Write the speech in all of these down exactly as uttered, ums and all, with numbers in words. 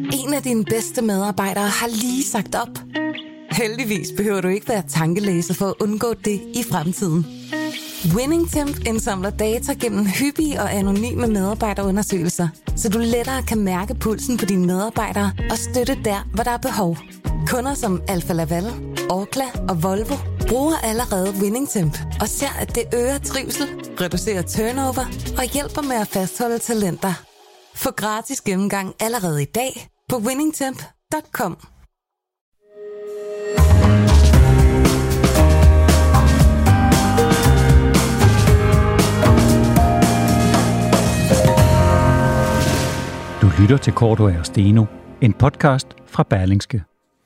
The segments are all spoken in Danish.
En af dine bedste medarbejdere har lige sagt op. Heldigvis behøver du ikke være tankelæser for at undgå det i fremtiden. WinningTemp indsamler data gennem hyppige og anonyme medarbejderundersøgelser, så du lettere kan mærke pulsen på dine medarbejdere og støtte der, hvor der er behov. Kunder som Alfa Laval, Orkla og Volvo bruger allerede WinningTemp og ser, at det øger trivsel, reducerer turnover og hjælper med at fastholde talenter. Få gratis gennemgang allerede i dag på winningtemp punktum com. Du lytter til Cordua og Steno, en podcast fra Berlingske.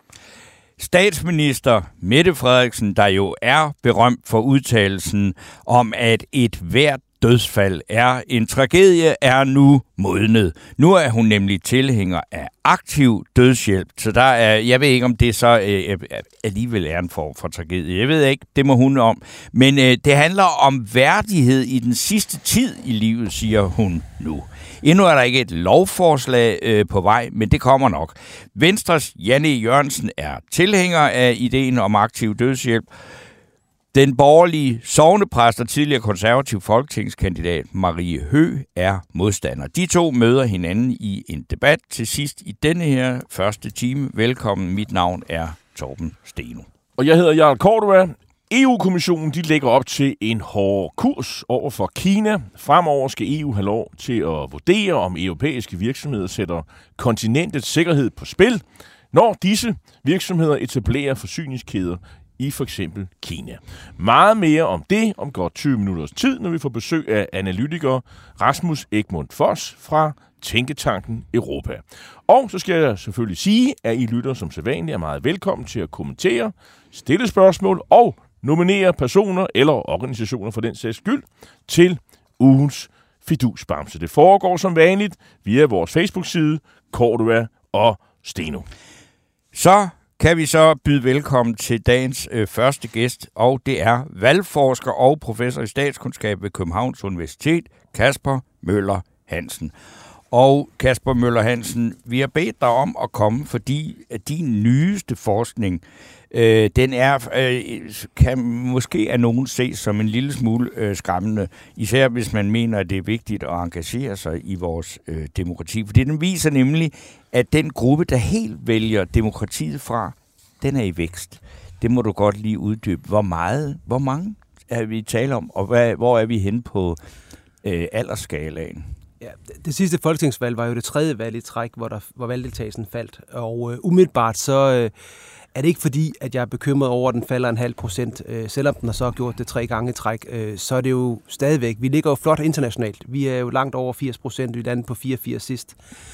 Statsminister Mette Frederiksen, der jo er berømt for udtalelsen om, at et hvert dødsfald er en tragedie, er nu modnet. Nu er hun nemlig tilhænger af aktiv dødshjælp, så der er, jeg ved ikke, om det så øh, alligevel er en form for tragedie. Jeg ved ikke, det må hun om. Men øh, det handler om værdighed i den sidste tid i livet, siger hun nu. Endnu er der ikke et lovforslag øh, på vej, men det kommer nok. Venstres Jan E. Jørgensen er tilhænger af ideen om aktiv dødshjælp. Den borgerlige sognepræst og tidligere konservativ folketingskandidat Marie Høgh er modstander. De to møder hinanden i en debat til sidst i denne her første time. Velkommen, mit navn er Torben Steno. Og jeg hedder Jarl Cordua. E U-kommissionen de lægger op til en hård kurs over for Kina. Fremover skal E U have lov til at vurdere, om europæiske virksomheder sætter kontinentets sikkerhed på spil, når disse virksomheder etablerer forsyningskæder i for eksempel Kina. Meget mere om det om godt tyve minutters tid, når vi får besøg af analytiker Rasmus Egmont Foss fra Tænketanken Europa. Og så skal jeg selvfølgelig sige, at I lytter som sædvanligt er meget velkommen til at kommentere, stille spørgsmål og nominere personer eller organisationer for den sags skyld til ugens fidusbamse. Det foregår som vanligt via vores Facebook-side, Cordua og Steno. Så kan vi så byde velkommen til dagens øh, første gæst, og det er valgforsker og professor i statskundskab ved Københavns Universitet, Kasper Møller Hansen. Og Kasper Møller Hansen, vi har bedt dig om at komme, fordi din nyeste forskning, øh, den er, øh, kan måske af nogen ses som en lille smule øh, skræmmende, især hvis man mener, at det er vigtigt at engagere sig i vores øh, demokrati. Fordi den viser nemlig, at den gruppe, der helt vælger demokratiet fra, den er i vækst. Det må du godt lige uddybe. Hvor meget, hvor mange er vi tale om, og hvad, hvor er vi henne på øh, aldersskalaen? Ja, det sidste folketingsvalg var jo det tredje valg i træk, hvor, der, hvor valgdeltagelsen faldt. Og øh, umiddelbart så øh, er det ikke fordi, at jeg er bekymret over, at den falder en halv procent. Øh, selvom den har så gjort det tre gange i træk, øh, så er det jo stadigvæk. Vi ligger jo flot internationalt. Vi er jo langt over firs procent, vi landede på fireogfirs sidst.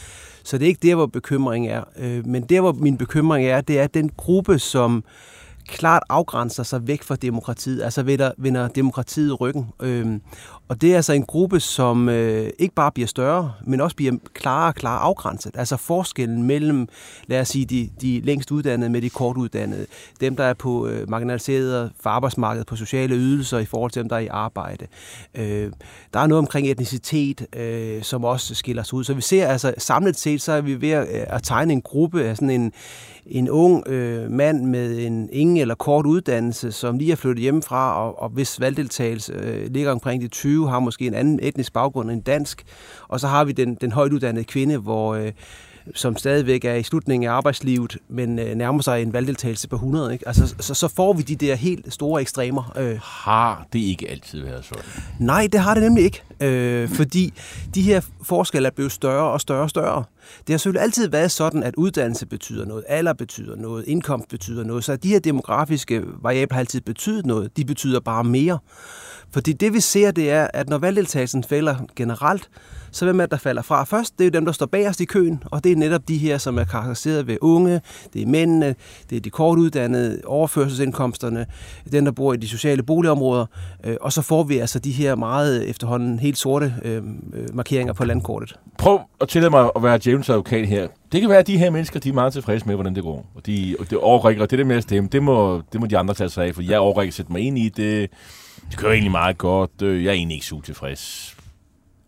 Så det er ikke der, hvor bekymringen er. Øh, men der, hvor min bekymring er, det er den gruppe, som klart afgrænser sig væk fra demokratiet, altså vender, vender demokratiet ryggen. Øhm, og det er altså en gruppe, som øh, ikke bare bliver større, men også bliver klarere og klarere afgrænset. Altså forskellen mellem, lad os sige, de, de længst uddannede med de kort uddannede, dem, der er på øh, marginaliseret for arbejdsmarkedet, på sociale ydelser i forhold til dem, der er i arbejde. Øh, der er noget omkring etnicitet, øh, som også skiller sig ud. Så vi ser altså, samlet set, så er vi ved at, at tegne en gruppe af sådan en en ung øh, mand med en ingen eller kort uddannelse, som lige er flyttet hjemmefra, og, og hvis valgdeltagelse øh, ligger omkring de tyve, har måske en anden etnisk baggrund end dansk. Og så har vi den, den højt uddannede kvinde, hvor, øh, som stadigvæk er i slutningen af arbejdslivet, men øh, nærmer sig en valgdeltagelse på hundrede. Ikke? Altså, så, så får vi de der helt store ekstremer. Øh. Har det ikke altid været sådan? Nej, det har det nemlig ikke. Øh, fordi de her forskelle er blevet større og større og større. Det har selvfølgelig altid været sådan, at uddannelse betyder noget, alder betyder noget, indkomst betyder noget, så de her demografiske variabler har altid betydet noget. De betyder bare mere. Fordi det vi ser, det er, at når valgdeltagelsen falder generelt, så hvem er der falder fra først? Det er jo dem, der står bagerst i køen, og det er netop de her, som er karakteriseret ved unge, det er mændene, det er de kortuddannede, overførselsindkomsterne, den, der bor i de sociale boligområder, og så får vi altså de her meget efterhånden helt sorte øh, markeringer på landkortet. Prøv at tillade mig at være djævelens advokat her. Det kan være, at de her mennesker, de er meget tilfredse med, hvordan det går. Og de, og det overrækker, og det der med at stemme, det må, det må de andre tage sig af, for jeg overrækker at sætte mig ind i det. Det kører egentlig meget godt. Jeg er egentlig ikke så tilfreds.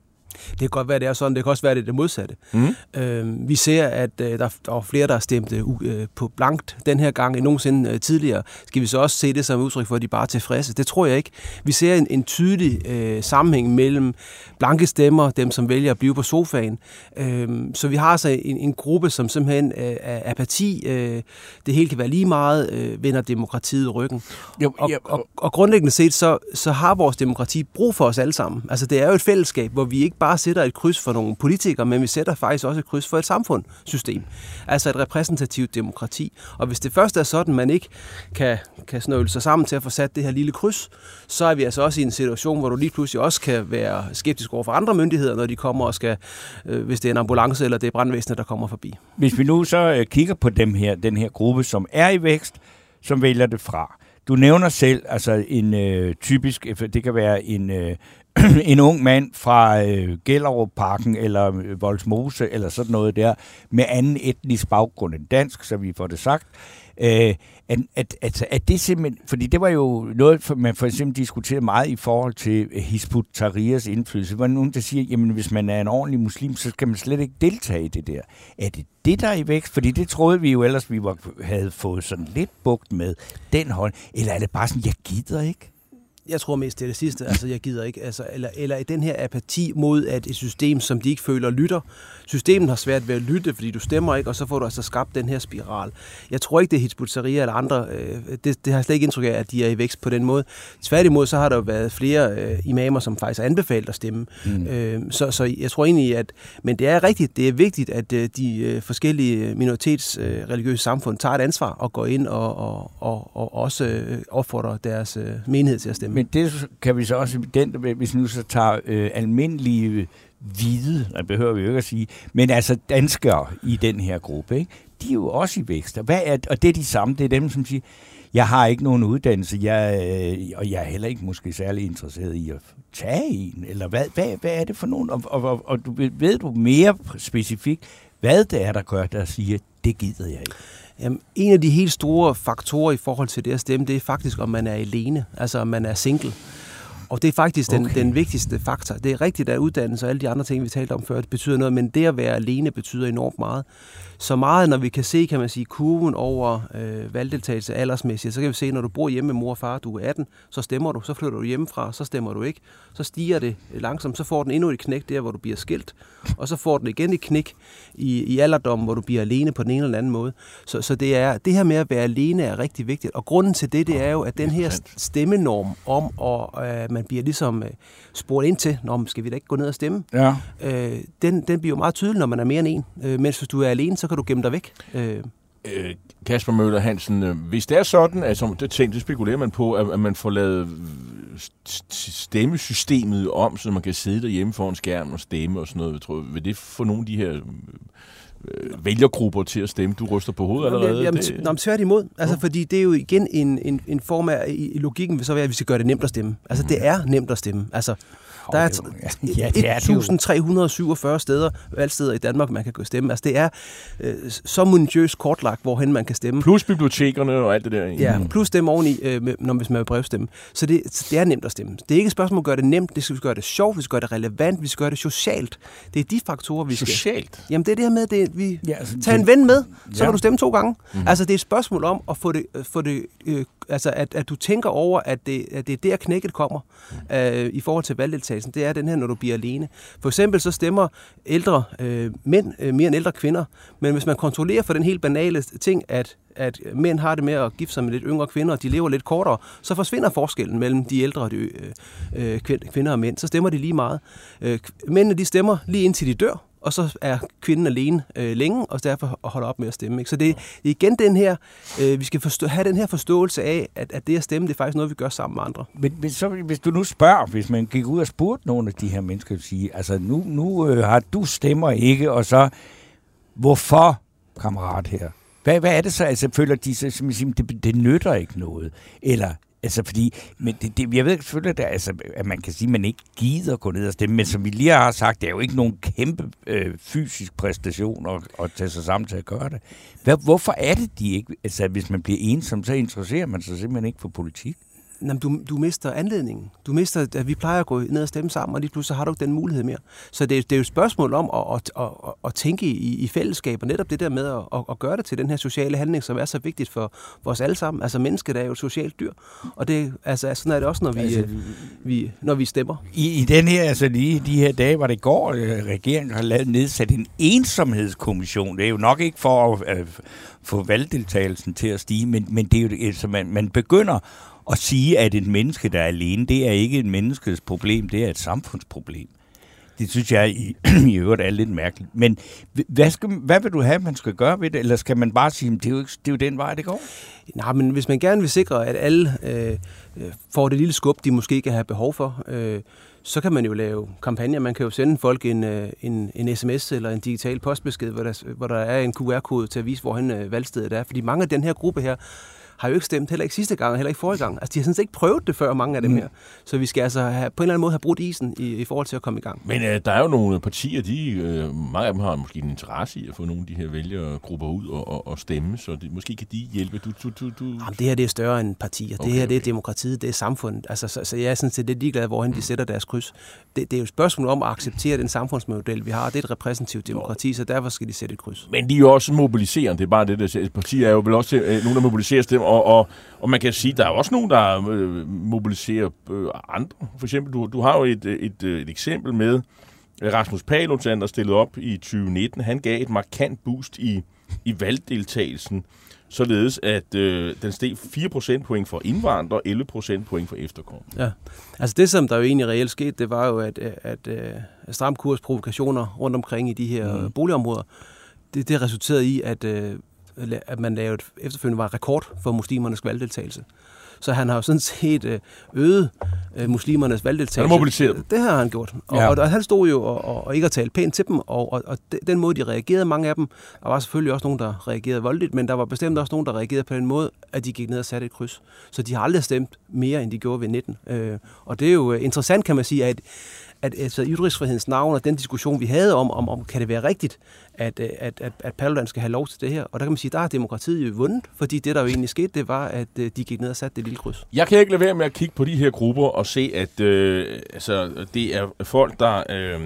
Det kan godt være, det er sådan. Det kan også være, det er det modsatte. Mm. Øh, vi ser, at øh, der, der er flere, der har stemt øh, på blankt den her gang end nogensinde øh, tidligere. Skal vi så også se det som udtryk for, at de bare er tilfredse? Det tror jeg ikke. Vi ser en, en tydelig øh, sammenhæng mellem blanke stemmer, dem som vælger at blive på sofaen. Øh, så vi har altså en, en gruppe, som simpelthen øh, er apati. Øh, det hele kan være lige meget, øh, vender demokratiet ryggen. Jo, og, ja, og, og, og grundlæggende set, så, så har vores demokrati brug for os alle sammen. Altså det er jo et fællesskab, hvor vi ikke bare sætter et kryds for nogle politikere, men vi sætter faktisk også et kryds for et samfundssystem. Altså et repræsentativt demokrati. Og hvis det først er sådan, man ikke kan, kan snøvle sig sammen til at få sat det her lille kryds, så er vi altså også i en situation, hvor du lige pludselig også kan være skeptisk over for andre myndigheder, når de kommer og skal, øh, hvis det er en ambulance eller det er brandvæsenet, der kommer forbi. Hvis vi nu så øh, kigger på dem her, den her gruppe, som er i vækst, som vælger det fra. Du nævner selv, altså en øh, typisk, det kan være en, øh, en ung mand fra øh, Gellerupparken eller øh, Vollsmose eller sådan noget der, med anden etnisk baggrund end dansk, så vi får det sagt. Øh, at, at, at, at det simpelthen, fordi det var jo noget, man for eksempel diskuterede meget i forhold til Hizb ut-Tahrirs indflydelse. Der var nogen, der siger, jamen hvis man er en ordentlig muslim, så skal man slet ikke deltage i det der. Er det det, der er i vækst? Fordi det troede vi jo ellers, vi var, havde fået sådan lidt bugt med den hold. Eller er det bare sådan, jeg gider ikke? Jeg tror mest, det er det sidste. Altså, jeg gider ikke. Altså, eller, eller i den her apati mod, at et system, som de ikke føler, lytter. Systemet har svært ved at lytte, fordi du stemmer ikke, og så får du altså skabt den her spiral. Jeg tror ikke, det er Hizb ut-Tahrir eller andre. Øh, det, det har slet ikke indtryk af, at de er i vækst på den måde. Tværtimod, så har der jo været flere øh, imamer, som faktisk har anbefalet at stemme. Mm. Øh, så, så jeg tror egentlig, at... Men det er rigtigt. Det er vigtigt, at øh, de øh, forskellige minoritetsreligiøse øh, samfund tager et ansvar og går ind og, og, og, og også øh, opfordrer deres øh, menighed til at stemme. Men det kan vi så også, den, hvis vi nu så tager øh, almindelige hvide, det behøver vi jo ikke at sige, men altså danskere i den her gruppe, ikke? De er jo også i vækst. Hvad er, og det er de samme, det er dem, som siger, jeg har ikke nogen uddannelse, jeg, øh, og jeg er heller ikke måske særlig interesseret i at tage en, eller hvad, hvad, hvad er det for nogen? Og, og, og, og du, ved du mere specifikt, hvad det er, der gør, der siger, det gider jeg ikke? Jamen, en af de helt store faktorer i forhold til det at stemme, det er faktisk, om man er alene, altså om man er single. Og det er faktisk den, okay. den vigtigste faktor. Det er rigtigt, at uddannelse og alle de andre ting, vi talte om før, det betyder noget, men det at være alene betyder enormt meget. Så meget, når vi kan se, kan man sige, kurven over øh, valgdeltagelse aldersmæssigt, så kan vi se, når du bor hjemme med mor og far, du er atten, så stemmer du, så flytter du hjemmefra, så stemmer du ikke. Så stiger det langsomt, så får den endnu et knæk der, hvor du bliver skilt, og så får den igen et knæk i, i alderdommen, hvor du bliver alene på den ene eller anden måde. Så, så det, er, det her med at være alene er rigtig vigtigt, og grunden til det, det er jo, at den her stemmenorm om, at øh, man bliver ligesom øh, spurgt ind til, nå, skal vi da ikke gå ned og stemme? Ja. Øh, den, den bliver jo meget tydelig, når man er mere end en. Øh, mens hvis du er alene, så kan du gemme dig væk. Øh. Øh, Kasper Møller Hansen, øh, hvis det er sådan, altså det ting, det spekulerer man på, at, at man får lavet stemmesystemet om, så man kan sidde derhjemme foran skærmen og stemme og sådan noget, tror, vil det få nogle af de her øh, vælgergrupper til at stemme? Du ryster på hovedet allerede. Jamen, det... Nå, tværtimod. Altså, ja. Fordi det er jo igen en, en, en form af, i, i logikken vil så være, at vi skal gøre det nemt at stemme. Altså, det er nemt at stemme. Altså, der er et tusind tre hundrede og syvogfyrre steder, valgsteder i Danmark, man kan gå stemme. Altså, det er øh, så minutiøst kortlagt, hvorhen man kan stemme. Plus bibliotekerne og alt det der. Ja, plus dem oveni, øh, når, hvis man vil brevstemme. Så det, det er nemt at stemme. Det er ikke et spørgsmål at gøre det nemt, det skal gøre det sjovt, vi skal gøre det relevant, vi skal gøre det socialt. Det er de faktorer, vi skal... Socialt? Jamen, det er det her med, det, vi ja, altså, tager en ven med, så ja. Kan du stemme to gange. Mm. Altså, det er et spørgsmål om at få det... Få det øh, altså, at, at du tænker over, at det, at det er der knækket kommer øh, i forhold til valgdeltagelsen. Det er den her, når du bliver alene. For eksempel så stemmer ældre øh, mænd øh, mere end ældre kvinder, men hvis man kontrollerer for den helt banale ting, at at mænd har det med at gifte sig med lidt yngre kvinder, og de lever lidt kortere, så forsvinder forskellen mellem de ældre og de, øh, kvinder og mænd. Så stemmer de lige meget. Øh, mændene, de stemmer lige indtil de dør, og så er kvinden alene øh, længe, og derfor holder op med at stemme. Ikke? Så det er igen den her, øh, vi skal forstå, have den her forståelse af, at, at det at stemme, det er faktisk noget, vi gør sammen med andre. Men, men så, hvis du nu spørger, hvis man gik ud og spurgte nogle af de her mennesker, vil sige, altså nu, nu øh, har du stemmer ikke, og så, hvorfor, kammerat her? Hvad, hvad er det så? Altså, føler de så, som siger, det, det nytter ikke noget? Eller, altså, fordi, men det, det, jeg ved selvfølgelig, at, altså, at man kan sige, at man ikke gider gå ned og stemme, men som vi lige har sagt, det er jo ikke nogen kæmpe øh, fysisk præstation at, at tage sig sammen til at gøre det. Hvad, hvorfor er det, de ikke, altså, hvis man bliver ensom, så interesserer man sig simpelthen ikke for politik? Jamen, du, du mister anledningen. Du mister, at vi plejer at gå ned og stemme sammen, og lige pludselig har du ikke den mulighed mere. Så det, det er jo et spørgsmål om at, at, at, at, at tænke i, i fællesskab, og netop det der med at, at, at gøre det til den her sociale handling, som er så vigtigt for, for os alle sammen. Altså, mennesket er jo et socialt dyr, og det, altså, sådan er det også, når vi, altså, vi, når vi stemmer. I, I den her, altså lige de her dage, var det i går, regeringen har lavet nedsat en ensomhedskommission. Det er jo nok ikke for at uh, få valgdeltagelsen til at stige, men, men det er jo, altså, man, man begynder at sige, at et menneske, der er alene, det er ikke et menneskes problem, det er et samfundsproblem. Det synes jeg i, i øvrigt er lidt mærkeligt. Men hvad, skal, hvad vil du have, man skal gøre ved det? Eller skal man bare sige, at det er jo, det er jo den vej, det går? Nej, men hvis man gerne vil sikre, at alle øh, får det lille skub, de måske kan have behov for, øh, så kan man jo lave kampagner. Man kan jo sende folk en, en, en sms eller en digital postbesked, hvor der, hvor der er en Q R-kode til at vise, hvorhen valgstedet er. Fordi mange af den her gruppe her har jo ikke stemt, heller ikke sidste gang, og heller ikke forrige gang. Altså, de har sådan set ikke prøvet det før, mange af dem her. Så vi skal altså have, på en eller anden måde have brudt isen i, i forhold til at komme i gang. Men øh, der er jo nogle partier, de, øh, mange af dem har måske en interesse i at få nogle af de her vælgergrupper ud og, og, og stemme, så det, måske kan de hjælpe. Du, du, du, du... Jamen, det her det er større end partier. Okay, det her det er okay. demokratiet, det er samfundet. Altså, så, så jeg er sådan set lidt ligeglad, hvorhen de sætter deres kryds. Det, det er jo et spørgsmål om at acceptere den samfundsmodel, vi har. Det er et repræsentativt demokrati, så derfor skal de sætte et kryds. Men de er jo også mobiliserende. Det er bare det, der partier er jo vel også øh, nogen, der mobiliserer dem, og, og Og man kan sige, at der er også nogen, der øh, mobiliserer øh, andre. For eksempel, du, du har jo et, et, et eksempel med Rasmus Paludan, der stillede op i tyve nitten. Han gav et markant boost i, i valgdeltagelsen, således at øh, den steg fire procentpoint for indvandrere og elleve procentpoint for efterkommere. Ja, altså det, som der jo egentlig reelt skete, det var jo, at, at, at stram kurs provokationer rundt omkring i de her mm. boligområder, det, det resulterede i, at at man lavede efterfølgende var rekord for muslimernes valgdeltagelse. Så han har jo sådan set øget muslimernes valgdeltagelse. Han har mobiliseret dem. Det har han gjort. Og, ja. og, og han stod jo og, og, og ikke at tale pænt til dem, og, og, og den måde, de reagerede, mange af dem, der var selvfølgelig også nogen, der reagerede voldeligt, men der var bestemt også nogen, der reagerede på den måde, at de gik ned og satte et kryds. Så de har aldrig stemt mere, end de gjorde ved nitten. Og det er jo interessant, kan man sige, at at altså, ytringsfrihedens navn og den diskussion, vi havde om, om, om kan det være rigtigt, at, at, at, at Paludan skal have lov til det her. Og der kan man sige, der har demokratiet jo vundet, fordi det, der jo egentlig skete, det var, at de gik ned og satte det lille kryds. Jeg kan ikke lade være med at kigge på de her grupper og se, at øh, altså, det er folk, der øh,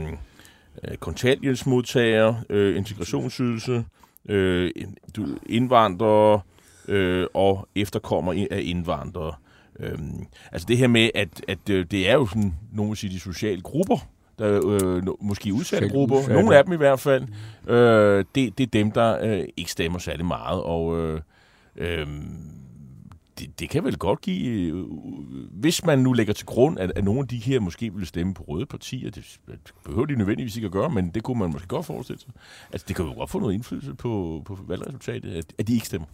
kontanthjælpsmodtagere, øh, integrationsydelse, øh, indvandrere øh, og efterkommere af indvandrere. Øhm, altså det her med, at, at øh, det er jo sådan, nogen vil sige, de sociale grupper, der øh, måske udsatte Selv grupper, udsatte. Nogle af dem i hvert fald, øh, det, det er dem, der øh, ikke stemmer særlig meget, og øh, øh, det, det kan vel godt give, øh, hvis man nu lægger til grund, at, at nogle af de her måske ville stemme på røde partier, det behøver de nødvendigvis ikke at gøre, men det kunne man måske godt forestille sig. Altså det kan jo godt få noget indflydelse på, på valgresultatet, at, at de ikke stemmer.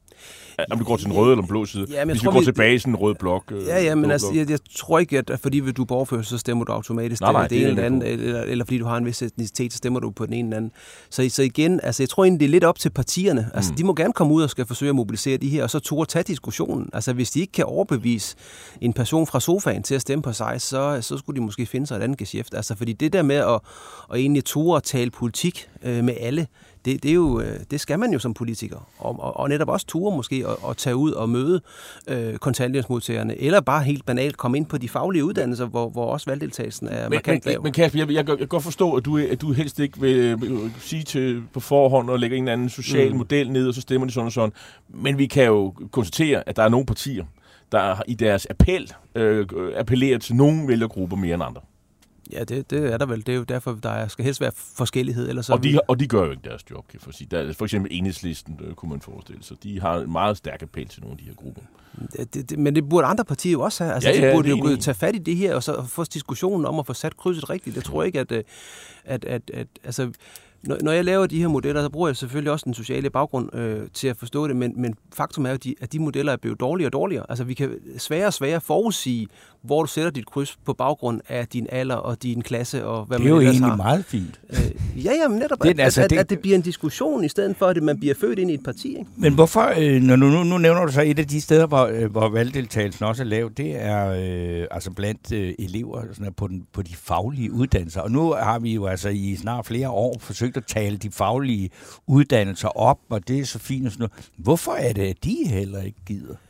Om du går til den røde eller den blå side. Ja, hvis vi går vi... tilbage i sådan en rød blok. Øh, ja, ja, men altså, jeg, jeg tror ikke, at fordi du er borgerfører, så stemmer du automatisk nej, nej, det ene eller andet, eller, eller fordi du har en vis etnicitet, så stemmer du på den ene eller anden. Så, så igen, altså, jeg tror egentlig, det er lidt op til partierne. Altså, mm. de må gerne komme ud og skal forsøge at mobilisere de her, og så turde tage diskussionen. Altså, hvis de ikke kan overbevise en person fra sofaen til at stemme på sig, så, så skulle de måske finde sig et andet geschæft. Altså, fordi det der med at, at egentlig ture og tale politik øh, med alle, Det, det, er jo, det skal man jo som politiker, og, og, og netop også ture måske at, at tage ud og møde øh, kontanthjælpsmodtagerne, eller bare helt banalt komme ind på de faglige uddannelser, hvor, hvor også valgdeltagelsen er men, markant lav. Men, men Kasper, jeg, jeg, jeg kan godt forstå, at du, at du helst ikke vil, vil sige til på forhånd og lægge en eller anden social mm. model ned, og så stemmer de sådan og sådan. Men vi kan jo konstatere, at der er nogle partier, der i deres appel øh, appellerer til nogle vælgergrupper mere end andre. Ja, det, det er der vel. Det er jo derfor, der skal helst være forskellighed. Ellers så og, de, og de gør jo ikke deres job, kan jeg sige. Der, for eksempel Enhedslisten, øh, kunne man forestille sig. De har en meget stærk appel til nogle af de her grupper. Det, det, men det burde andre partier jo også have. Altså, ja, ja, de burde jo enig. tage fat i det her, og så få diskussionen om at få sat krydset rigtigt. Jeg tror ikke, at, at, at, at altså, når, når jeg laver de her modeller, så bruger jeg selvfølgelig også den sociale baggrund øh, til at forstå det, men, men faktum er jo, at de modeller er blevet dårligere og dårligere. Altså, vi kan sværere og sværere forudsige, hvor du sætter dit kryds på baggrund af din alder og din klasse og hvad man ellers har. Det er jo egentlig har. Meget fint. Øh, ja, ja, men netop, det, at, altså, at, det... at det bliver en diskussion, i stedet for, at man bliver født ind i et parti. Ikke? Men hvorfor, øh, når nu, nu, nu nævner du så et af de steder, hvor, øh, hvor valgdeltagelsen også er lav, det er øh, altså blandt øh, elever sådan på, den, på de faglige uddannelser. Og nu har vi jo altså i snart flere år forsøgt at tale de faglige uddannelser op, og det er så fint og sådan noget. Hvorfor er det, at de heller ikke gider?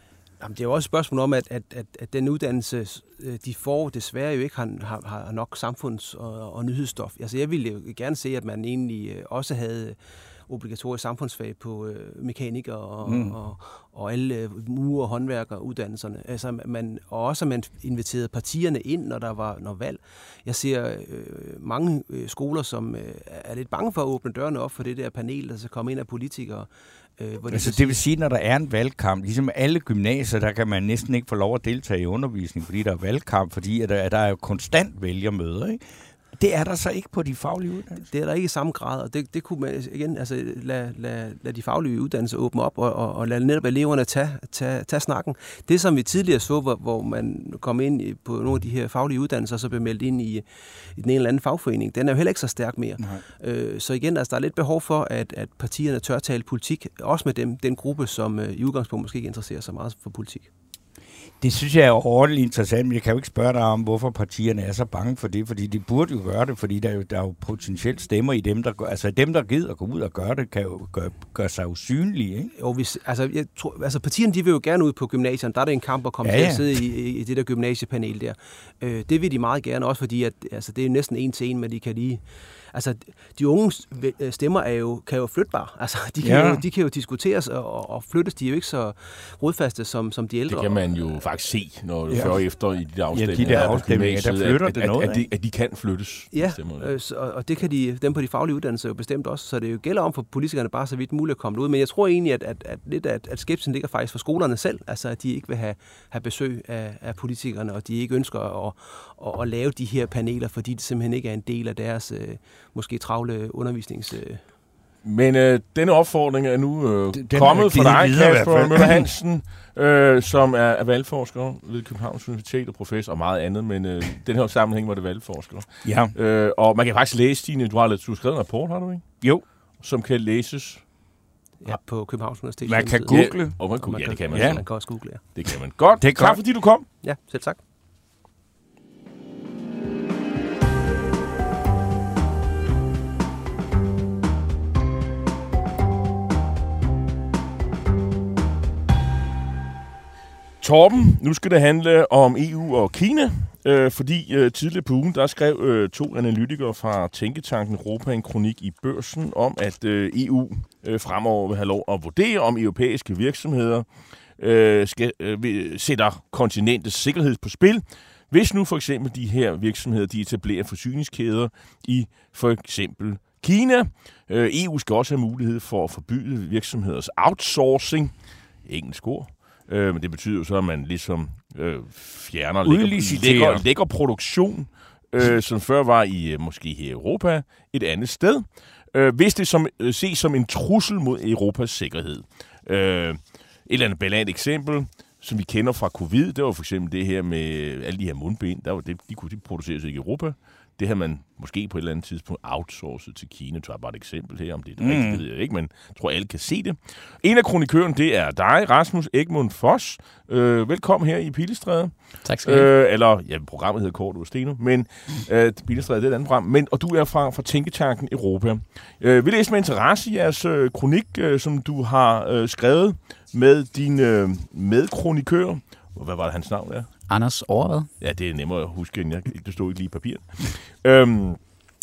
Jamen, det er jo også et spørgsmål om, at, at, at, at den uddannelse, de får, desværre jo ikke har, har, har nok samfunds- og, og nyhedsstof. Altså, jeg ville jo gerne se, at man egentlig også havde obligatorisk samfundsfag på øh, mekanik og, mm. og, og alle øh, murer og håndværkeruddannelserne. Altså, man, og også at man inviterede partierne ind, når der var når valg. Jeg ser øh, mange øh, skoler, som øh, er lidt bange for at åbne dørene op for det der panel, der skal komme ind af politikere. Øh, hvor altså, det, det vil sige, når der er en valgkamp, ligesom alle gymnasier, der kan man næsten ikke få lov at deltage i undervisning, fordi der er valgkamp, fordi at der, at der er jo konstant vælgermøder, ikke? Det er der så ikke på de faglige uddannelser? Det er der ikke i samme grad, og det, det kunne man igen, altså lade lad, lad de faglige uddannelser åbne op, og, og, og lade netop eleverne tage, tage, tage snakken. Det, som vi tidligere så, hvor, hvor man kom ind på nogle af de her faglige uddannelser, og så blev meldt ind i, i den ene eller anden fagforening, den er jo heller ikke så stærk mere. Øh, så igen, altså, der er lidt behov for, at, at partierne tør tale politik, også med dem, den gruppe, som øh, i udgangspunkt måske ikke interesserer sig meget for politik. Det synes jeg er overordentligt interessant, men jeg kan jo ikke spørge dig om, hvorfor partierne er så bange for det, fordi de burde jo gøre det, fordi der er jo, der er jo potentielt stemmer i dem, der altså dem, der gider at gå ud og gøre det, kan jo gøre, gøre sig usynlige, ikke? Jo, hvis, altså, jeg tror, altså partierne, de vil jo gerne ud på gymnasierne, der er det en kamp at komme ja, ja. til at sidde i, i, i det der gymnasiepanel der. Øh, det vil de meget gerne, også fordi at, altså, det er næsten en til en, men de kan lige... Altså, de unge stemmer er jo, kan jo flytbare. Altså, de kan, ja. jo, de kan jo diskuteres og, og flyttes. De er jo ikke så rodfaste som, som de ældre. Det kan man jo faktisk se, når du ja. fører efter i de der afstemninger. Ja, de der afstemninger, der flytter at, det at, noget. At, at, de, at de kan flyttes. Ja, øh, så, og det kan de, dem på de faglige uddannelser jo bestemt også. Så det jo gælder om for politikerne bare så vidt muligt at komme ud. Men jeg tror egentlig, at, at, at lidt at, at skepsisen ligger faktisk for skolerne selv. Altså, at de ikke vil have, have besøg af, af politikerne, og de ikke ønsker at, at, at lave de her paneler, fordi det simpelthen ikke er en del af deres øh, måske travle undervisnings... Øh. Men øh, denne opfordring er nu øh, den kommet fra dig, Kasper Møller Hansen, øh, som er, er valgforsker ved Københavns Universitet og professor og meget andet, men øh, den her sammenhæng var det valgforsker. Ja. Øh, og man kan faktisk læse dine... Du har, du har skrevet en rapport, har du ikke? Jo. Som kan læses... Ja, på Københavns Universitet. Man kan google. Ja, og man, og man ja, det kan man. Ja. Man kan også google, ja. Det kan man. Godt. Det er tak, godt. fordi du kom. Ja, selv tak. Torben, nu skal det handle om E U og Kina, øh, fordi øh, tidligere på ugen, der skrev øh, to analytikere fra Tænketanken Europa en kronik i Børsen om, at øh, E U øh, fremover vil have lov at vurdere, om europæiske virksomheder øh, skal, øh, sætter kontinentets sikkerhed på spil, hvis nu for eksempel de her virksomheder de etablerer forsyningskæder i for eksempel Kina. Øh, E U skal også have mulighed for at forbyde virksomheders outsourcing, engelsk ord. Øh, men det betyder jo så, at man ligesom øh, fjerner lækker, lækker produktion, øh, som før var i måske her i Europa, et andet sted, øh, hvis det som, øh, ses som en trussel mod Europas sikkerhed. Øh, et eller andet banalt eksempel, som vi kender fra covid, det var for eksempel det her med alle de her mundbind, der var det, de kunne de produceres ikke i Europa. Det har man måske på et eller andet tidspunkt outsourcet til Kina. Jeg tager bare et eksempel her, om det er det mm. rigtige, det ved jeg ikke, men jeg tror, alle kan se det. En af kronikøren, det er dig, Rasmus Egmund Foss. Øh, velkommen her i Pilestræde. Tak skal du have. Øh, eller, ja, programmet hedder Kort og Steno, men øh, Pilestræde, det er et andet program. Men, og du er fra, fra Tænketanken Europa. Øh, vi læser med interesse i jeres øh, kronik, øh, som du har øh, skrevet med din øh, medkronikør. Hvad var det, hans navn er? Anders Overvad. Ja, det er nemmere at huske, end jeg, det stod ikke lige i papiret. øhm,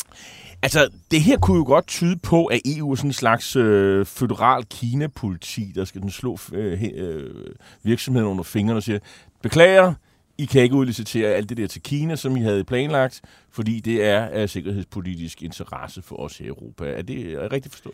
altså, det her kunne jo godt tyde på, at E U er sådan en slags øh, føderal Kina-politi, der skal den slå øh, øh, virksomheden under fingrene og sige, beklager, I kan ikke udlicitere alt det der til Kina, som I havde planlagt, fordi det er af sikkerhedspolitisk interesse for os her i Europa. Er det er rigtigt forstået?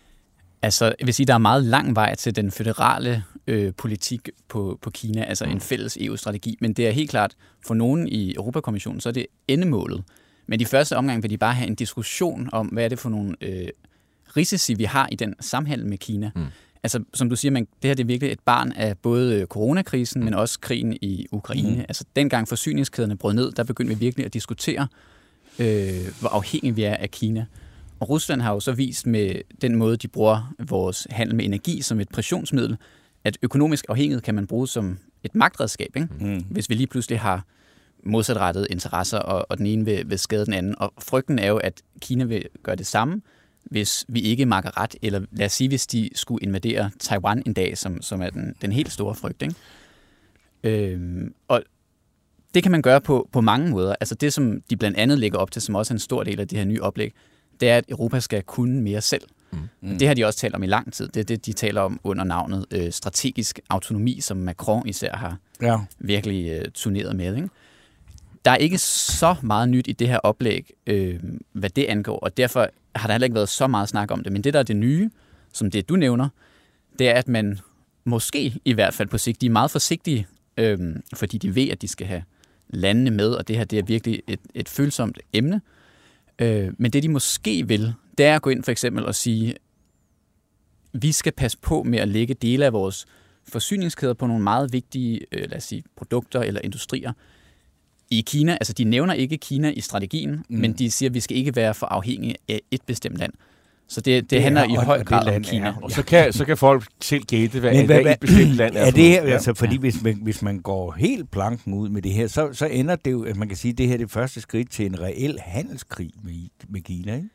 Altså, jeg vil sige, der er meget lang vej til den føderale øh, politik på, på Kina, altså mm. en fælles E U-strategi. Men det er helt klart, for nogen i Europakommissionen, så er det endemålet. Men i første omgang vil de bare have en diskussion om, hvad er det for nogle øh, risici, vi har i den samhandel med Kina. Mm. Altså, som du siger, man, det her det er virkelig et barn af både coronakrisen, mm. men også krigen i Ukraine. Mm. Altså, dengang forsyningskæderne brød ned, der begyndte vi virkelig at diskutere, øh, hvor afhængige vi er af Kina. Og Rusland har jo så vist med den måde, de bruger vores handel med energi som et pressionsmiddel, at økonomisk afhængighed kan man bruge som et magtredskab, ikke? Mm. Hvis vi lige pludselig har modsatrettede interesser, og, og den ene vil, vil skade den anden. Og frygten er jo, at Kina vil gøre det samme, hvis vi ikke makker ret, eller lad os sige, hvis de skulle invadere Taiwan en dag, som, som er den, den helt store frygt, ikke? Øhm, og det kan man gøre på, på mange måder. Altså det, som de blandt andet lægger op til, som også er en stor del af det her nye oplæg, det er, at Europa skal kunne mere selv. Mm. Det har de også talt om i lang tid. Det er det, de taler om under navnet øh, strategisk autonomi, som Macron især har ja. virkelig øh, turneret med. Ikke? Der er ikke så meget nyt i det her oplæg, øh, hvad det angår, og derfor har der heller ikke været så meget snak om det. Men det, der er det nye, som det du nævner, det er, at man måske i hvert fald på sigt, de er meget forsigtige, øh, fordi de ved, at de skal have landene med, og det her det er virkelig et, et følsomt emne. Øh, men det, de måske vil, det er at gå ind for eksempel og sige, vi skal passe på med at lægge dele af vores forsyningskæder på nogle meget vigtige øh, lad os sige, produkter eller industrier i Kina. Altså, de nævner ikke Kina i strategien, mm. men de siger, at vi skal ikke være for afhængige af et bestemt land. Så det, det, det handler er, i høj grad om Kina. Og så kan, så kan folk selv gætte, hvad, hvad, hvad et bestemt land er. Er det, altså, fordi ja. hvis, man, hvis man går helt planken ud med det her, så, så ender det jo, at man kan sige, at det her er det første skridt til en reel handelskrig med, med Kina, ikke?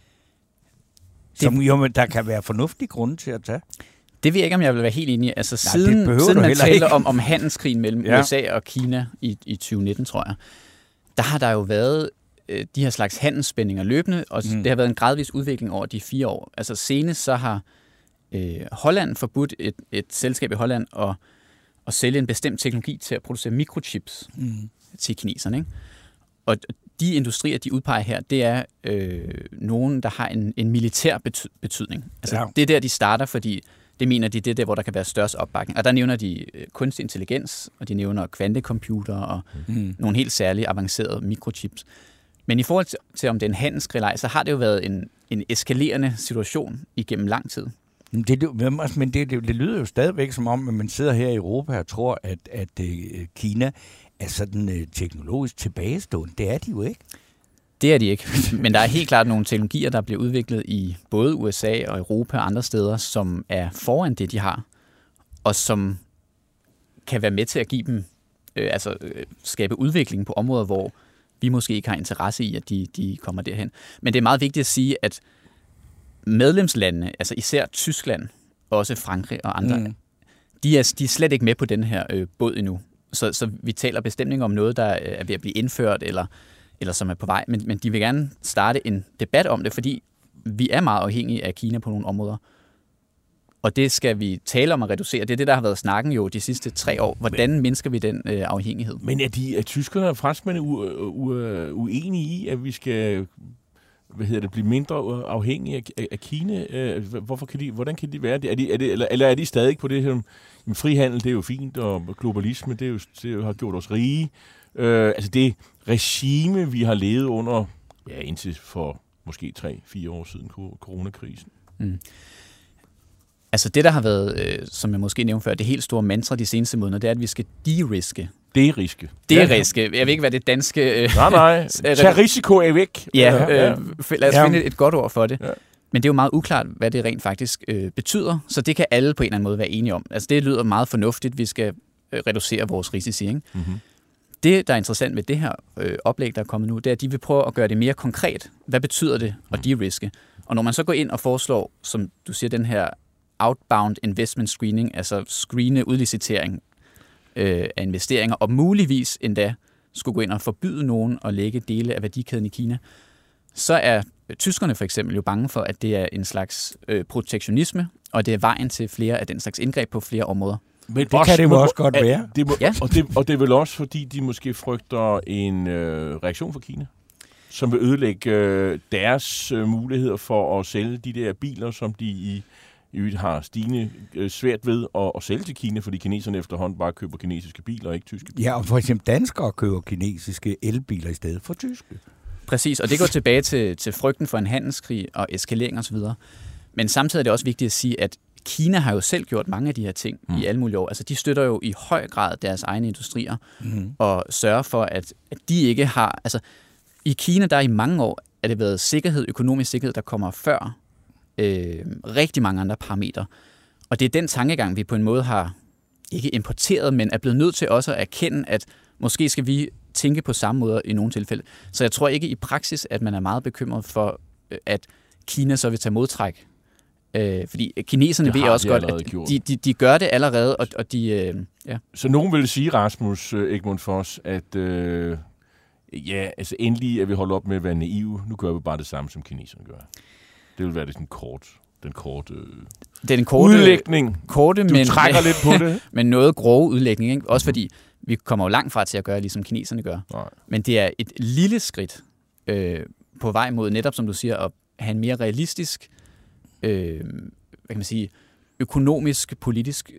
Som jo, der kan være fornuftige grunde til at tage. Det ved jeg ikke, om jeg vil være helt enig i. Altså, Nej, siden, siden man taler om, om handelskrigen mellem ja. U S A og Kina i, i tyve nitten, tror jeg, der har der jo været øh, de her slags handelsspændinger løbende, og mm. det har været en gradvis udvikling over de fire år. Altså senest så har øh, Holland forbudt et, et selskab i Holland at, at sælge en bestemt teknologi til at producere mikrochips mm. til kineserne, ikke? Og de industrier, de udpeger her, det er øh, nogen, der har en, en militær bety- betydning. Altså, ja. Det er der, de starter, fordi det mener de, det er der, hvor der kan være størst opbakning. Og der nævner de øh, kunstig intelligens, og de nævner kvantecomputer og mm. nogle helt særlige avancerede mikrochips. Men i forhold til, til om det er en handelsgrilej, så har det jo været en, en eskalerende situation igennem lang tid. Det, det, men det, det, det lyder jo stadigvæk som om, at man sidder her i Europa og tror, at, at uh, Kina er sådan uh, teknologisk tilbagestående. Det er de jo ikke. Det er de ikke. Men der er helt klart nogle teknologier, der bliver udviklet i både U S A og Europa og andre steder, som er foran det, de har, og som kan være med til at give dem, øh, altså øh, skabe udvikling på områder, hvor vi måske ikke har interesse i, at de, de kommer derhen. Men det er meget vigtigt at sige, at medlemslandene, altså især Tyskland, også Frankrig og andre, mm. de, er, de er slet ikke med på den her øh, båd endnu. Så, så vi taler bestemt om noget, der er ved at blive indført, eller, eller som er på vej, men, men de vil gerne starte en debat om det, fordi vi er meget afhængige af Kina på nogle områder. Og det skal vi tale om at reducere. Det er det, der har været snakken jo de sidste tre år. Hvordan men, mindsker vi den øh, afhængighed? Men er, de, er tyskerne og franskmændene u- u- uenige i, at vi skal hvad hedder det, blive mindre afhængige af, af Kina? Hvorfor kan de, hvordan kan de være det? Er de, er det eller, eller er de stadig på det her? Jamen, frihandel, det er jo fint, og globalisme, det, er jo, det har gjort os rige. Øh, altså det regime, vi har levet under, ja, indtil for måske tre, fire år siden coronakrisen. Mm. Altså det, der har været, øh, som jeg måske nævnte før, det helt store mantra de seneste måneder, det er, at vi skal de-riske. De-riske. De-riske. Jeg ved ikke, hvad det danske... Øh, nej, nej. Tag risiko af væk. Ja, øh, lad os ja. finde et godt ord for det. Ja. Men det er jo meget uklart, hvad det rent faktisk øh, betyder, så det kan alle på en eller anden måde være enige om. Altså det lyder meget fornuftigt, vi skal øh, reducere vores risici, ikke? Mm-hmm. Det, der er interessant med det her øh, oplæg, der er kommet nu, det er, at de vil prøve at gøre det mere konkret. Hvad betyder det at de-riske? Og når man så går ind og foreslår, som du siger, den her outbound investment screening, altså screene udlicitering øh, af investeringer, og muligvis endda skulle gå ind og forbyde nogen at lægge dele af værdikæden i Kina, så er tyskerne for eksempel jo bange for, at det er en slags øh, protektionisme, og det er vejen til flere af den slags indgreb på flere områder. Men det kan det må også godt være. Det må, ja. og, det, og det er vel også, fordi de måske frygter en øh, reaktion fra Kina, som vil ødelægge øh, deres øh, muligheder for at sælge de der biler, som de i I har stigende øh, svært ved at, at sælge til Kina, fordi kineserne efterhånden bare køber kinesiske biler, og ikke tyske biler. Ja, og for eksempel danskere køber kinesiske elbiler i stedet for tyske. Præcis, og det går tilbage til, til frygten for en handelskrig og eskalering osv. Men samtidig er det også vigtigt at sige, at Kina har jo selv gjort mange af de her ting mm. i alle mulige år. Altså de støtter jo i høj grad deres egne industrier mm. og sørger for, at, at de ikke har... Altså i Kina, der i mange år er det været sikkerhed, økonomisk sikkerhed, der kommer før øh, rigtig mange andre parametre. Og det er den tankegang, vi på en måde har ikke importeret, men er blevet nødt til også at erkende, at måske skal vi tænke på samme måde i nogle tilfælde. Så jeg tror ikke i praksis, at man er meget bekymret for, at Kina så vil tage modtræk Øh, fordi kineserne ved også godt, at de, de, de gør det allerede, og, og de... Øh, ja. Så nogen vil sige, Rasmus Egmont Foss, at øh, ja, altså endelig er vi holdt op med at være naive. Nu gør vi bare det samme, som kineserne gør. Det vil være det sådan kort, den korte, den korte udlægning. Korte, du men, trækker lidt på det. Men noget grove udlægning, ikke? Også fordi vi kommer jo langt fra til at gøre, ligesom kineserne gør. Nej. Men det er et lille skridt øh, på vej mod, netop som du siger, at have en mere realistisk, øh, hvad kan man sige, økonomisk, politisk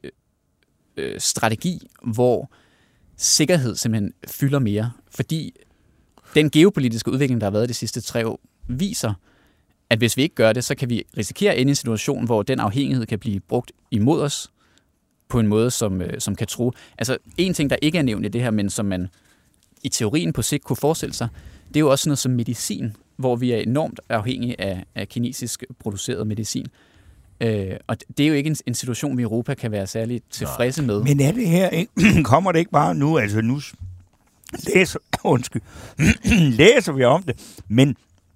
øh, strategi, hvor sikkerhed simpelthen fylder mere. Fordi den geopolitiske udvikling, der har været de sidste tre år, viser, at hvis vi ikke gør det, så kan vi risikere at ende i en situation, hvor den afhængighed kan blive brugt imod os på en måde, som, øh, som kan true. Altså en ting, der ikke er nævnt i det her, men som man i teorien på sigt kunne forestille sig, det er jo også noget som medicin, hvor vi er enormt afhængige af, af kinesisk produceret medicin. Øh, og det er jo ikke en, en situation, vi i Europa kan være særlig tilfredse med. Men er det her ikke? Kommer det ikke bare nu? Altså nu læser, undskyld, læser vi om det, men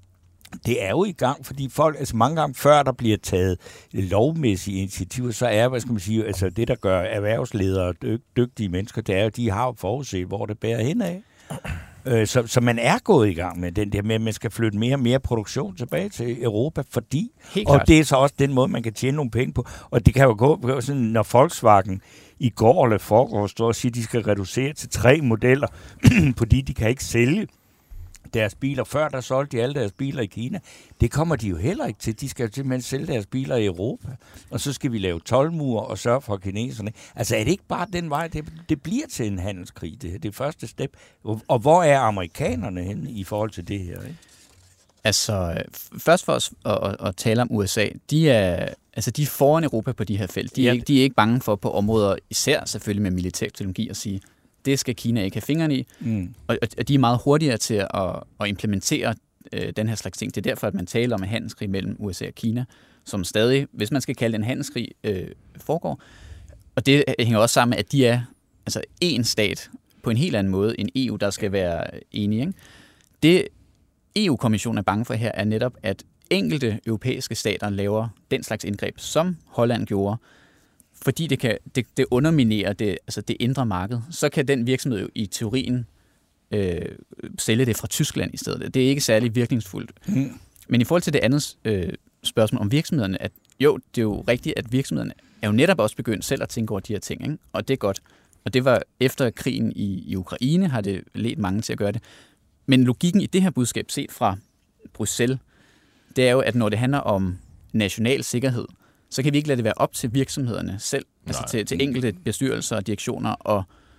det er jo i gang, fordi folk, altså mange gange før der bliver taget lovmæssige initiativer, så er, hvad skal man sige, altså det, der gør erhvervsledere dyg, dygtige mennesker, det er jo, de har jo forudset, hvor det bærer hen af. Øh, så, så man er gået i gang med den der med, at man skal flytte mere og mere produktion tilbage til Europa, fordi, og det er så også den måde, man kan tjene nogle penge på. Og det kan jo gå sådan, når Volkswagen i går eller forgår står og siger, at de skal reducere til tre modeller, fordi de kan ikke sælge deres biler. Før der solgte de alle deres biler i Kina. Det kommer de jo heller ikke til. De skal jo simpelthen sælge deres biler i Europa. Og så skal vi lave toldmure og sørge for kineserne. Altså er det ikke bare den vej? Det, det bliver til en handelskrig, det her. Det er første step. Og, og hvor er amerikanerne henne i forhold til det her? Ikke? Altså, først for os at, at, at tale om U S A, de er, altså, de er foran Europa på de her felt. De er, ikke, de er ikke bange for på områder, især selvfølgelig med militær teknologi, at sige, det skal Kina ikke have fingrene i. Mm. Og, og de er meget hurtigere til at, at implementere øh, den her slags ting. Det er derfor, at man taler om en handelskrig mellem U S A og Kina, som stadig, hvis man skal kalde det en handelskrig, øh, foregår. Og det hænger også sammen med, at de er altså én stat på en helt anden måde end E U, der skal være enige. Ikke? Det E U-kommissionen er bange for her, er netop, at enkelte europæiske stater laver den slags indgreb, som Holland gjorde, fordi det, kan, det, det underminerer det, altså det indre marked. Så kan den virksomhed jo i teorien øh, sælge det fra Tyskland i stedet. Det er ikke særlig virkningsfuldt. Mm. Men i forhold til det andet øh, spørgsmål om virksomhederne, at jo, det er jo rigtigt, at virksomhederne er jo netop også begyndt selv at tænke over de her ting, ikke? Og det er godt. Og det var efter krigen i, i Ukraine, har det ledt mange til at gøre det. Men logikken i det her budskab set fra Bruxelles, det er jo, at når det handler om national sikkerhed, så kan vi ikke lade det være op til virksomhederne selv, Nej. altså til, til enkelte bestyrelser og direktioner og,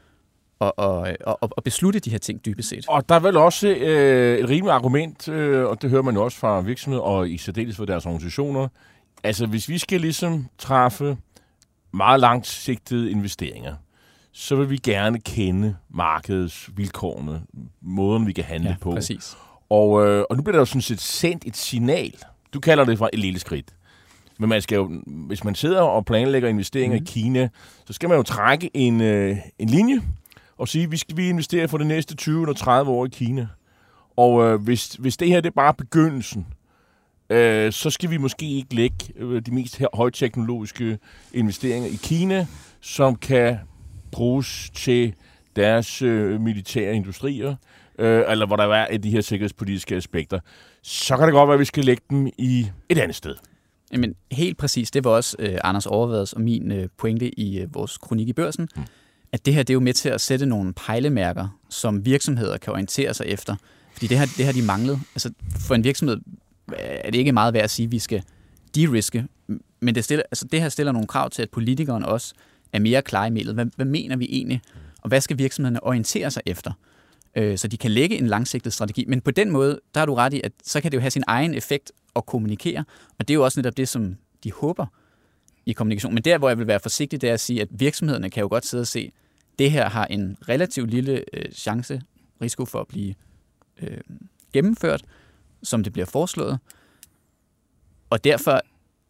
og, og, og, og beslutte de her ting dybest set. Og der er vel også øh, et rimeligt argument, øh, og det hører man jo også fra virksomheder, og i særdeles for deres organisationer. Altså hvis vi skal ligesom træffe meget langsigtede investeringer, så vil vi gerne kende markedets vilkårene, måden vi kan handle ja, på. Præcis. Og, øh, og nu bliver der jo sådan set sendt et signal. Du kalder det for et lille skridt. Men man skal jo, hvis man sidder og planlægger investeringer mm. i Kina, så skal man jo trække en, øh, en linje og sige, vi skal vi investere for de næste tyve eller tredive år i Kina. Og øh, hvis, hvis det her det er bare begyndelsen, øh, så skal vi måske ikke lægge øh, de mest højteknologiske investeringer i Kina, som kan bruges til deres øh, militære industrier, øh, eller hvor der er de her sikkerhedspolitiske aspekter. Så kan det godt være, at vi skal lægge dem i et andet sted. Jamen, helt præcis. Det var også øh, Anders Overvads og min øh, pointe i øh, vores kronik i Børsen, mm. at det her det er jo med til at sætte nogle pejlemærker, som virksomheder kan orientere sig efter. Fordi det her, det har de manglet. Altså, for en virksomhed er det ikke meget værd at sige, at vi skal de-riske, men det, stiller, altså, det her stiller nogle krav til, at politikerne også er mere klare i mailet. Hvad, hvad mener vi egentlig? Og hvad skal virksomhederne orientere sig efter? Øh, så de kan lægge en langsigtet strategi. Men på den måde, der har du ret i, at så kan det jo have sin egen effekt at kommunikere. Og det er jo også netop det, som de håber i kommunikation. Men der, hvor jeg vil være forsigtig, det er at sige, at virksomhederne kan jo godt sidde og se, at det her har en relativt lille øh, chance, risiko for at blive øh, gennemført, som det bliver foreslået. Og derfor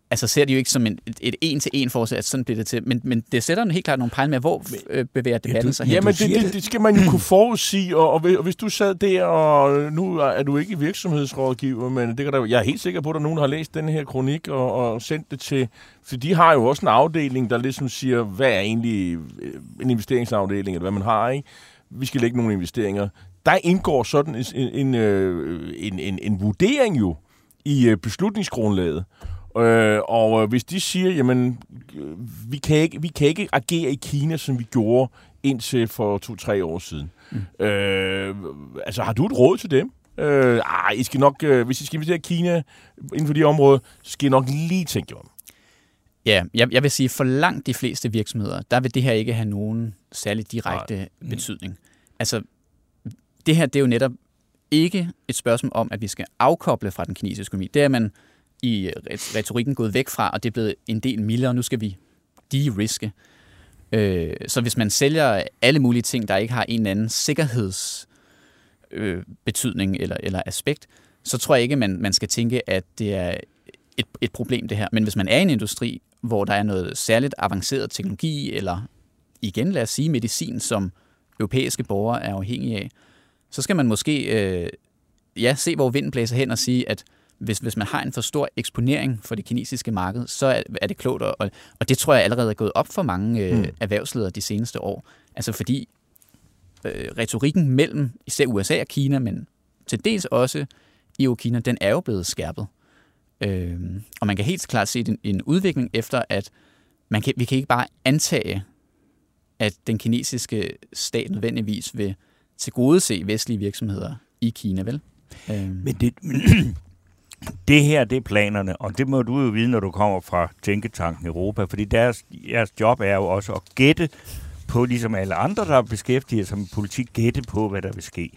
altså ser de jo ikke som en, et, et en-til-en forslag, at sådan bliver det til. Men, men det sætter helt klart nogle pejl med, hvor øh, bevæger debatten sig hen. Jamen, det, det, det skal man jo kunne forudsige, og, og hvis du sad der, og nu er du ikke virksomhedsrådgiver, men det kan der, jeg er helt sikker på, at der er nogen, der har læst den her kronik og, og sendt det til, for de har jo også en afdeling, der ligesom siger, hvad er egentlig en investeringsafdeling, eller hvad man har, ikke? Vi skal lægge nogle investeringer. Der indgår sådan en, en, en, en, en vurdering jo i beslutningsgrundlaget. Øh, og hvis de siger, jamen, vi kan, ikke, vi kan ikke agere i Kina, som vi gjorde indtil for to-tre år siden. Mm. Øh, altså, har du et råd til dem? Øh, ah, I skal nok, øh, hvis I skal investere i Kina inden for de områder, så skal I nok lige tænke om. Ja, jeg, jeg vil sige, for langt de fleste virksomheder, der vil det her ikke have nogen særlig direkte mm. betydning. Altså, det her, det er jo netop ikke et spørgsmål om, at vi skal afkoble fra den kinesiske økonomi. Det er man i retorikken gået væk fra, og det er blevet en del mildere, og nu skal vi de-riske. Øh, så hvis man sælger alle mulige ting, der ikke har en eller anden sikkerhedsbetydning øh, eller, eller aspekt, så tror jeg ikke, man, man skal tænke, at det er et, et problem, det her. Men hvis man er i en industri, hvor der er noget særligt avanceret teknologi, eller igen, lad os sige, medicin, som europæiske borgere er afhængige af, så skal man måske øh, ja, se, hvor vinden blæser hen og sige, at Hvis, hvis man har en for stor eksponering for det kinesiske marked, så er, er det klogt, og, og det tror jeg allerede er gået op for mange øh, mm. erhvervsledere de seneste år. Altså fordi øh, retorikken mellem især U S A og Kina, men til dels også E U og Kina, den er jo blevet skærpet. Øh, og man kan helt klart se en, en udvikling efter, at man kan, vi kan ikke bare antage, at den kinesiske stat nødvendigvis vil tilgodese vestlige virksomheder i Kina, vel? Øh. Men det... Det her, det er planerne, og det må du jo vide, når du kommer fra Tænketanken Europa, fordi deres, deres job er jo også at gætte på, ligesom alle andre, der beskæftiger sig med politik, gætte på, hvad der vil ske.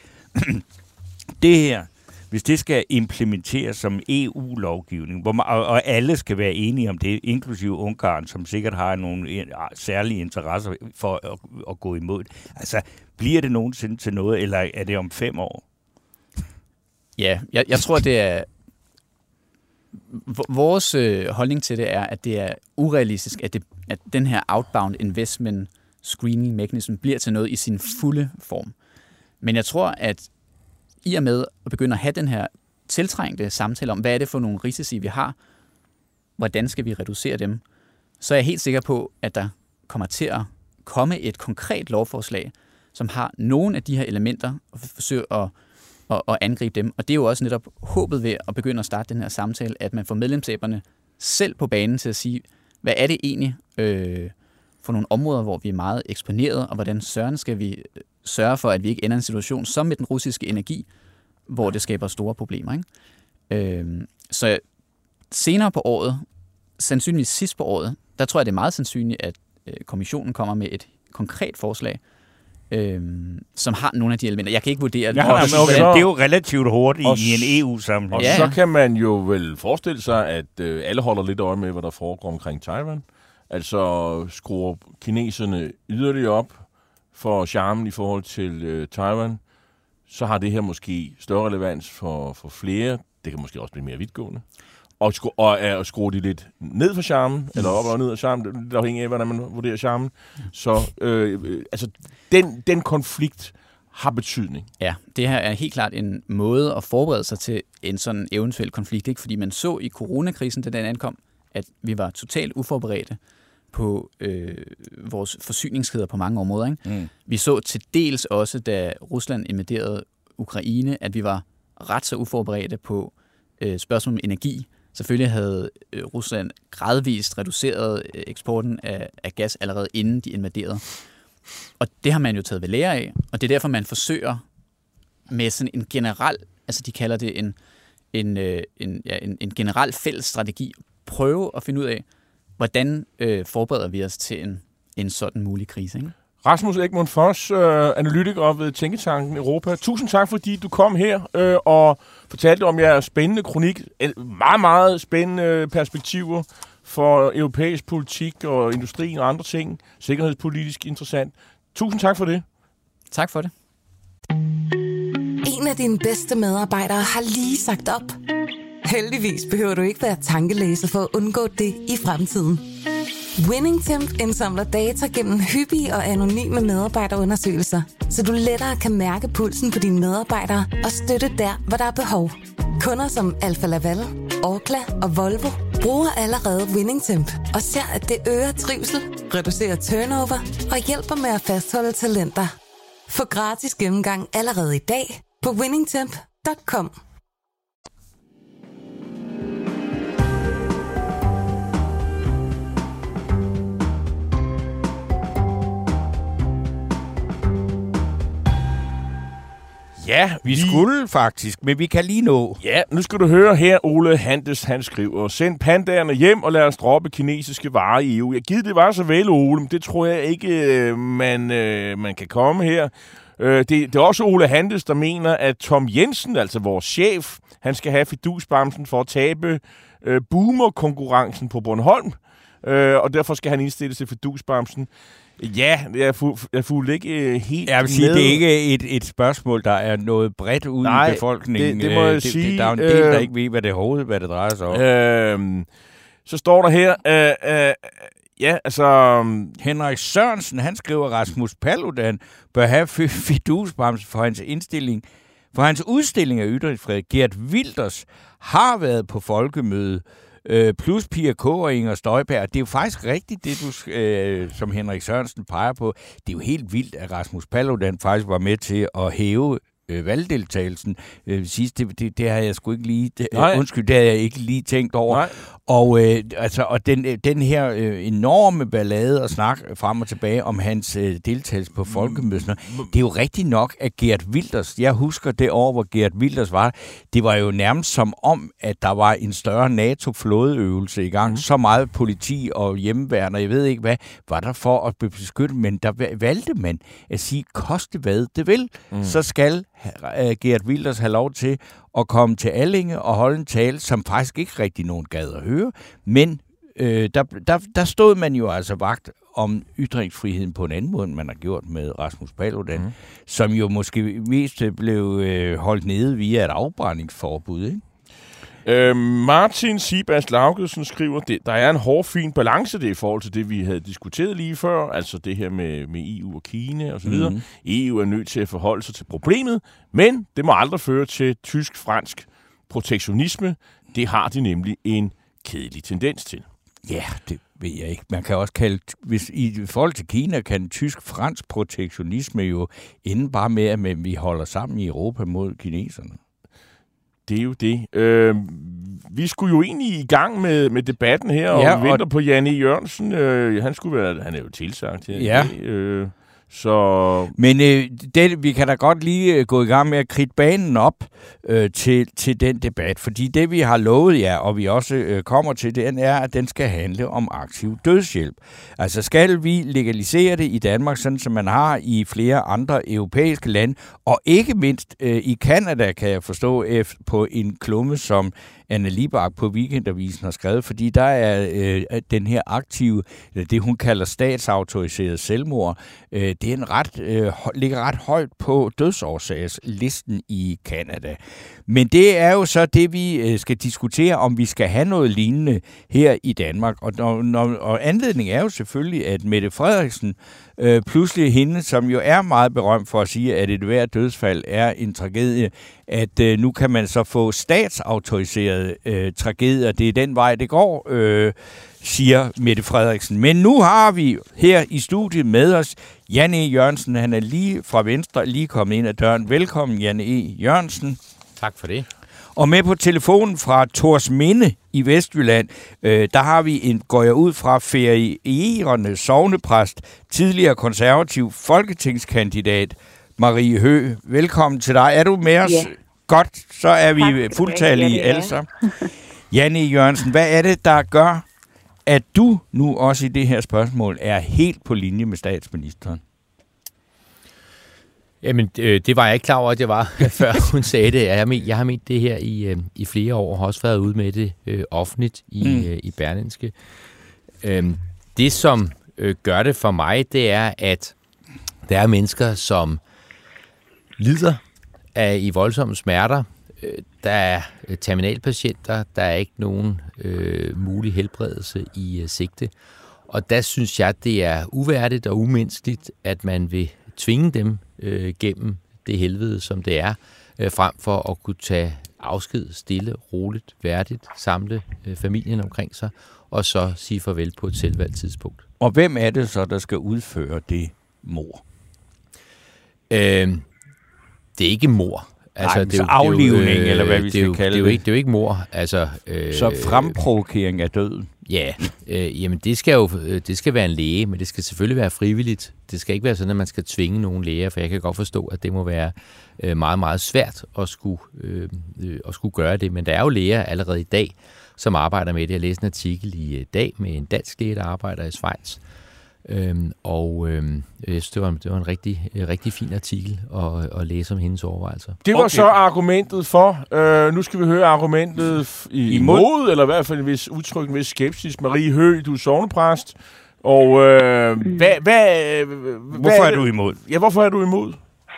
Det her, hvis det skal implementeres som E U-lovgivning, hvor man, og, og alle skal være enige om det, inklusive Ungarn, som sikkert har nogle særlige interesser for at, at gå imod det. Altså, bliver det nogensinde til noget, eller er det om fem år? Ja, jeg, jeg tror, det er... Vores øh, holdning til det er, at det er urealistisk, at, det, at den her outbound investment screening mechanism bliver til noget i sin fulde form. Men jeg tror, at i og med at begynde at have den her tiltrængte samtale om, hvad er det for nogle risici, vi har, hvordan skal vi reducere dem, så er jeg helt sikker på, at der kommer til at komme et konkret lovforslag, som har nogle af de her elementer, og forsøger at Og, og angribe dem. Og det er jo også netop håbet ved at begynde at starte den her samtale, at man får medlemsstaterne selv på banen til at sige, hvad er det egentlig øh, for nogle områder, hvor vi er meget eksponeret, og hvordan søren skal vi sørge for, at vi ikke ender i en situation som med den russiske energi, hvor det skaber store problemer. Ikke? Øh, så senere på året, sandsynligvis sidst på året, der tror jeg, det er meget sandsynligt, at øh, kommissionen kommer med et konkret forslag, Øhm, som har nogle af de elementer. Jeg kan ikke vurdere det. Ja, okay, okay. Det er jo relativt hurtigt og i en E U-sammenhæng. Og ja, så kan man jo vel forestille sig, at øh, alle holder lidt øje med, hvad der foregår omkring Taiwan. Altså skruer kineserne yderligere op for charmen i forhold til øh, Taiwan. Så har det her måske større relevans for, for flere. Det kan måske også blive mere vidtgående. Og, skru, og, og skruer de lidt ned for charmen, eller op og ned af charmen, det afhænger af, hvordan man vurderer charmen. Så øh, altså, den, den konflikt har betydning. Ja, det her er helt klart en måde at forberede sig til en sådan eventuel konflikt, ikke? Fordi man så i coronakrisen, da den ankom, at vi var totalt uforberedte på øh, vores forsyningskæder på mange områder. Ikke? Mm. Vi så til dels også, da Rusland invaderede Ukraine, at vi var ret så uforberedte på øh, spørgsmål om energi. Selvfølgelig havde øh, Rusland gradvist reduceret øh, eksporten af, af gas allerede inden de invaderede. Og det har man jo taget ved lære af, og det er derfor, man forsøger med sådan en generel, altså de kalder det en, en, øh, en, ja, en, en generel fælles strategi, prøve at finde ud af, hvordan øh, forbereder vi os til en, en sådan mulig krise, ikke? Rasmus Egmont Foss, øh, analytiker ved Tænketanken Europa. Tusind tak, fordi du kom her øh, og fortalte om jeres spændende kronik. Meget, meget spændende perspektiver for europæisk politik og industrien og andre ting. Sikkerhedspolitisk interessant. Tusind tak for det. Tak for det. En af dine bedste medarbejdere har lige sagt op. Heldigvis behøver du ikke være tankelæser for at undgå det i fremtiden. WinningTemp indsamler data gennem hyppige og anonyme medarbejderundersøgelser, så du lettere kan mærke pulsen på dine medarbejdere og støtte der, hvor der er behov. Kunder som Alfa Laval, Orkla og Volvo bruger allerede WinningTemp og ser, at det øger trivsel, reducerer turnover og hjælper med at fastholde talenter. Få gratis gennemgang allerede i dag på winningtemp punktum com. Ja, vi skulle faktisk, men vi kan lige nå. Ja, nu skal du høre her, Ole Handes, han skriver, send pandaerne hjem og lad os droppe kinesiske varer i E U. Jeg gider det var så vel, Ole, men det tror jeg ikke, man, man kan komme her. Det, det er også Ole Handes, der mener, at Tom Jensen, altså vores chef, han skal have fidusbamsen for at tabe øh, boomer-konkurrencen på Bornholm, øh, og derfor skal han indstille til fidusbamsen. Ja, jeg er fuldt ikke helt Jeg vil sige, med. Det er ikke et, et spørgsmål, der er noget bredt ud Nej, i befolkningen. Det, det må jeg det, sige. Det, der er en del, øh, der ikke ved, hvad det hovedet, hvad det drejer sig om. Øh, så står der her, øh, øh, ja, altså... Henrik Sørensen, han skriver, Rasmus Paludan bør have fidusbremse for hans indstilling, for hans udstilling af ytringsfrihed. Gert Wilders har været på folkemøde, Øh, plus Pia K. og Inger Støjberg. Det er jo faktisk rigtigt, det du, øh, som Henrik Sørensen peger på. Det er jo helt vildt, at Rasmus Paludan faktisk var med til at hæve øh, valgdeltagelsen øh, sidst. Det, det, det har jeg sgu ikke lige... Det, øh, undskyld, det har jeg ikke lige tænkt over. Nej. Og, øh, altså, og den, den her øh, enorme ballade og snak frem og tilbage om hans øh, deltagelse på folkemødet, det er jo rigtigt nok, at Gert Wilders, jeg husker det år, hvor Gert Wilders var, det var jo nærmest som om, at der var en større NATO-flådeøvelse i gang. Mm. Så meget politi og hjemmeværn, og jeg ved ikke hvad, var der for at beskytte, men der valgte man at sige, koste hvad det vil, mm. så skal uh, Gert Wilders have lov til at komme til Allinge og holde en tale, som faktisk ikke rigtig nogen gad at høre. Men øh, der, der, der stod man jo altså vagt om ytringsfriheden på en anden måde, end man har gjort med Rasmus Paludan, mm. som jo måske mest blev øh, holdt nede via et afbrændingsforbud, ikke? Øh, Martin Sibas Laugesen skriver, at der er en hårfin balance det i forhold til det, vi havde diskuteret lige før, altså det her med, med E U og Kina osv. Mm. E U er nødt til at forholde sig til problemet, men det må aldrig føre til tysk-fransk protektionisme. Det har de nemlig en kedelig tendens til. Ja, det ved jeg ikke. Man kan også kalde, hvis i forhold til Kina, kan tysk-fransk protektionisme jo ende bare med, at vi holder sammen i Europa mod kineserne. Det er jo det. Øh, vi skulle jo egentlig i gang med, med debatten her, og ja, vi venter og... på Jan E. Jørgensen. Øh, han skulle være, han er jo tilsagt her. Ja. Øh, så... Men øh, det, vi kan da godt lige øh, gå i gang med at kridte banen op øh, til, til den debat, fordi det vi har lovet jer, og vi også øh, kommer til, den er, at den skal handle om aktiv dødshjælp. Altså skal vi legalisere det i Danmark, sådan som man har i flere andre europæiske lande, og ikke mindst øh, i Canada, kan jeg forstå, efter, på en klumme, som Anne Libak på Weekendavisen har skrevet, fordi der er øh, den her aktive, det hun kalder statsautoriseret selvmord, øh, det er en ret, øh, ligger ret højt på dødsårsagslisten i Canada. Men det er jo så det, vi øh, skal diskutere, om vi skal have noget lignende her i Danmark. Og, når, når, og anledningen er jo selvfølgelig, at Mette Frederiksen, øh, pludselig hende, som jo er meget berømt for at sige, at et hvert dødsfald er en tragedie, at øh, nu kan man så få statsautoriserede øh, tragedier. Det er den vej, det går, øh, siger Mette Frederiksen. Men nu har vi her i studiet med os Jan E. Jørgensen. Han er lige fra Venstre, lige kommet ind ad døren. Velkommen, Jan E. Jørgensen. Tak for det. Og med på telefonen fra Torsminde i Vestjylland, øh, der har vi en, går jeg ud fra, ferierende sognepræst, tidligere konservativ folketingskandidat, Marie Høgh. Velkommen til dig. Er du med os? Ja. Godt, så er vi fuldtallige alle sammen. Jan E. Jørgensen, hvad er det, der gør, at du nu også i det her spørgsmål er helt på linje med statsministeren? Jamen, øh, det var jeg ikke klar over, at jeg var, før hun sagde det. Jeg har ment, jeg har ment det her i, øh, i flere år, og har også været ude med det øh, offentligt i, mm. øh, i Berlingske. Øh, det, som øh, gør det for mig, det er, at der er mennesker, som lider af i voldsomme smerter, der er terminalpatienter, der er ikke nogen øh, mulig helbredelse i øh, sigte. Og der synes jeg, det er uværdigt og umenneskeligt, at man vil tvinge dem øh, gennem det helvede, som det er, øh, frem for at kunne tage afsked stille, roligt, værdigt, samle øh, familien omkring sig, og så sige farvel på et selvvalgt tidspunkt. Og hvem er det så, der skal udføre det mord? Øh, det er ikke mord. Altså, det er jo, aflivning, det er jo, øh, eller hvad vi skal jo, kalde det. Er jo det. ikke, det er jo ikke mord. Altså, øh, så fremprovokering af døden? Ja, øh, jamen det skal jo det skal være en læge, men det skal selvfølgelig være frivilligt. Det skal ikke være sådan, at man skal tvinge nogen læger, for jeg kan godt forstå, at det må være øh, meget, meget svært at skulle, øh, øh, at skulle gøre det. Men der er jo læger allerede i dag, som arbejder med det. Jeg læste en artikel i dag med en dansk læge, der arbejder i Schweiz. Øhm, og øhm, jeg synes, det var, det var en rigtig, rigtig fin artikel at, at læse om hendes overvejelser. Det var okay. Så argumentet for. Øh, nu skal vi høre argumentet i, imod, eller i hvert fald en vis udtryk, en vis skepsis. Marie Høgh, du er sognepræst. Og øh, hvad, hvad, hvorfor hvad er, er du imod? Ja, hvorfor er du imod?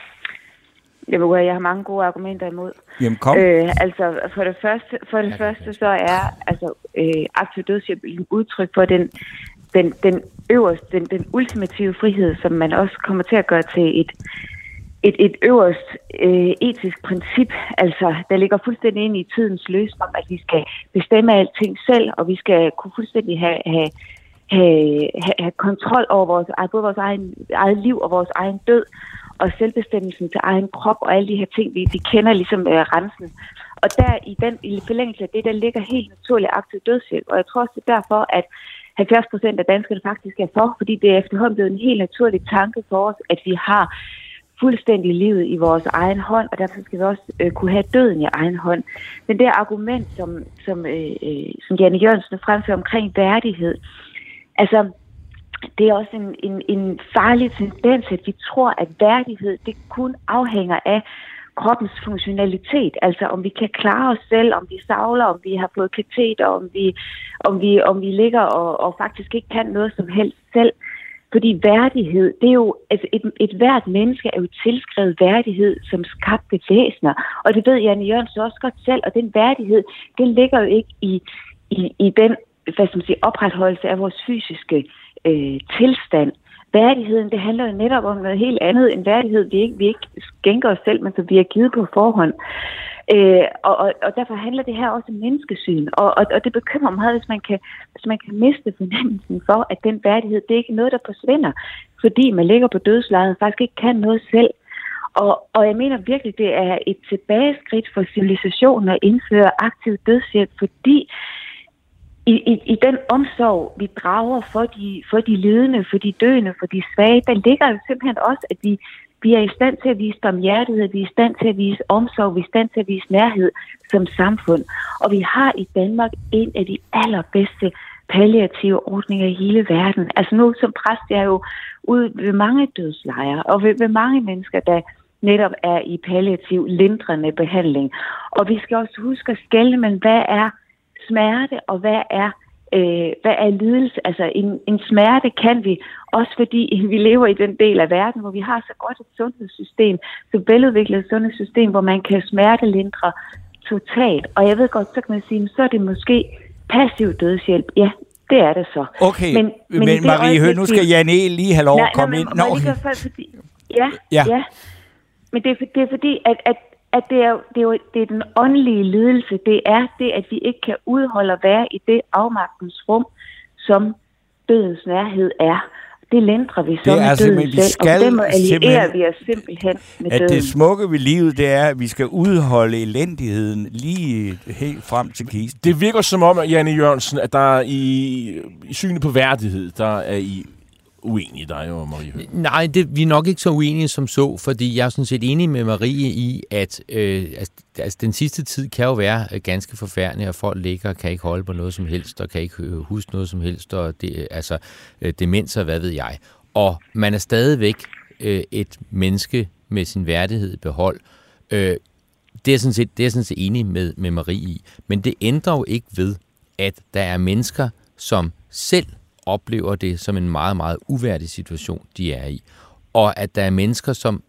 Jamen, jeg har mange gode argumenter imod. Jamen, kom. Øh, altså, for det første, for det første så er altså, øh, aktiv dødshjælp et udtryk for den Den, den øverste, den, den ultimative frihed, som man også kommer til at gøre til et, et, et øverst øh, etisk princip, altså der ligger fuldstændig ind i tidens løsning om, at vi skal bestemme alting selv, og vi skal kunne fuldstændig have, have, have, have kontrol over vores, både vores egen, eget liv og vores egen død, og selvbestemmelsen til egen krop, og alle de her ting, vi, vi kender ligesom øh, rensen. Og der i den i forlængelse af det, der ligger helt naturligt aktiv dødshjælp, og jeg tror også, det er derfor, at halvfjerds procent af danskerne faktisk er for, fordi det er efterhånden blevet en helt naturlig tanke for os, at vi har fuldstændig livet i vores egen hånd, og derfor skal vi også øh, kunne have døden i egen hånd. Men det argument, som, som, øh, som Janne Jørgensen fremfører omkring værdighed, altså det er også en, en, en farlig tendens, at vi tror, at værdighed det kun afhænger af kroppens funktionalitet, altså om vi kan klare os selv, om vi savler, om vi har fået kateter, om vi, om vi, om vi ligger og, og faktisk ikke kan noget som helst selv. Fordi værdighed, det er jo, altså et, et hvert menneske er jo tilskrevet værdighed som skabte væsener, og det ved Janne Jørgensen også godt selv, og den værdighed, den ligger jo ikke i, i, i den, hvad skal man sige, opretholdelse af vores fysiske øh, tilstand. Værdigheden, det handler jo netop om noget helt andet end værdighed, vi ikke, vi ikke skænker os selv, men som vi har givet på forhånd. Øh, og, og, og derfor handler det her også om menneskesyn, og, og, og det bekymrer mig meget, hvis man, kan, hvis man kan miste fornemmelsen for, at den værdighed, det er ikke noget, der forsvinder, fordi man ligger på dødslejet og faktisk ikke kan noget selv. Og, og jeg mener virkelig, det er et tilbageskridt for civilisationen at indføre aktiv dødshjælp, fordi I, i, I den omsorg, vi drager for de, for de lidende, for de døende, for de svage, der ligger jo simpelthen også, at vi, vi er i stand til at vise barmhjertighed, vi er i stand til at vise omsorg, vi er i stand til at vise nærhed som samfund. Og vi har i Danmark en af de allerbedste palliative ordninger i hele verden. Altså nu som præst er jeg jo ude ved mange dødslejre, og ved, ved mange mennesker, der netop er i palliativ lindrende behandling. Og vi skal også huske at skelne, men hvad er smerte, og hvad er, øh, hvad er lidelse? Altså en, en smerte kan vi, også fordi vi lever i den del af verden, hvor vi har så godt et sundhedssystem, så veludviklet sundhedssystem, hvor man kan smertelindre totalt. Og jeg ved godt, så kan man sige, så er det måske passiv dødshjælp. Ja, det er det så. Okay, men, men, men Marie Høgh, nu skal Janne lige have lov at komme ind. Nå, lige for, fordi, ja, ja, ja. Men det er, det er fordi, at, at at det er, det, er jo, det er den åndelige lidelse, det er det, at vi ikke kan udholde at være i det afmagtens rum, som dødens nærhed er. Det lindrer vi så med døden selv, og det må alliere vi os simpelthen med at døden. At det smukke ved livet, det er, at vi skal udholde elendigheden lige helt frem til kisten. Det virker som om, at Janne Jørgensen, at der er i, i synet på værdighed, der er I uenige, dig og Marie Høgh. Nej, det, vi er nok ikke så uenige som så, fordi jeg er sådan set enig med Marie i, at øh, altså, altså, den sidste tid kan jo være øh, ganske forfærdelig, og folk ligger og kan ikke holde på noget som helst, og kan ikke øh, huske noget som helst, og det, altså øh, demens og hvad ved jeg. Og man er stadigvæk øh, et menneske med sin værdighed i behold. Øh, det er sådan set, det er sådan set enig med, med Marie i. Men det ændrer jo ikke ved, at der er mennesker, som selv oplever det som en meget, meget uværdig situation, de er i. Og at der er mennesker, som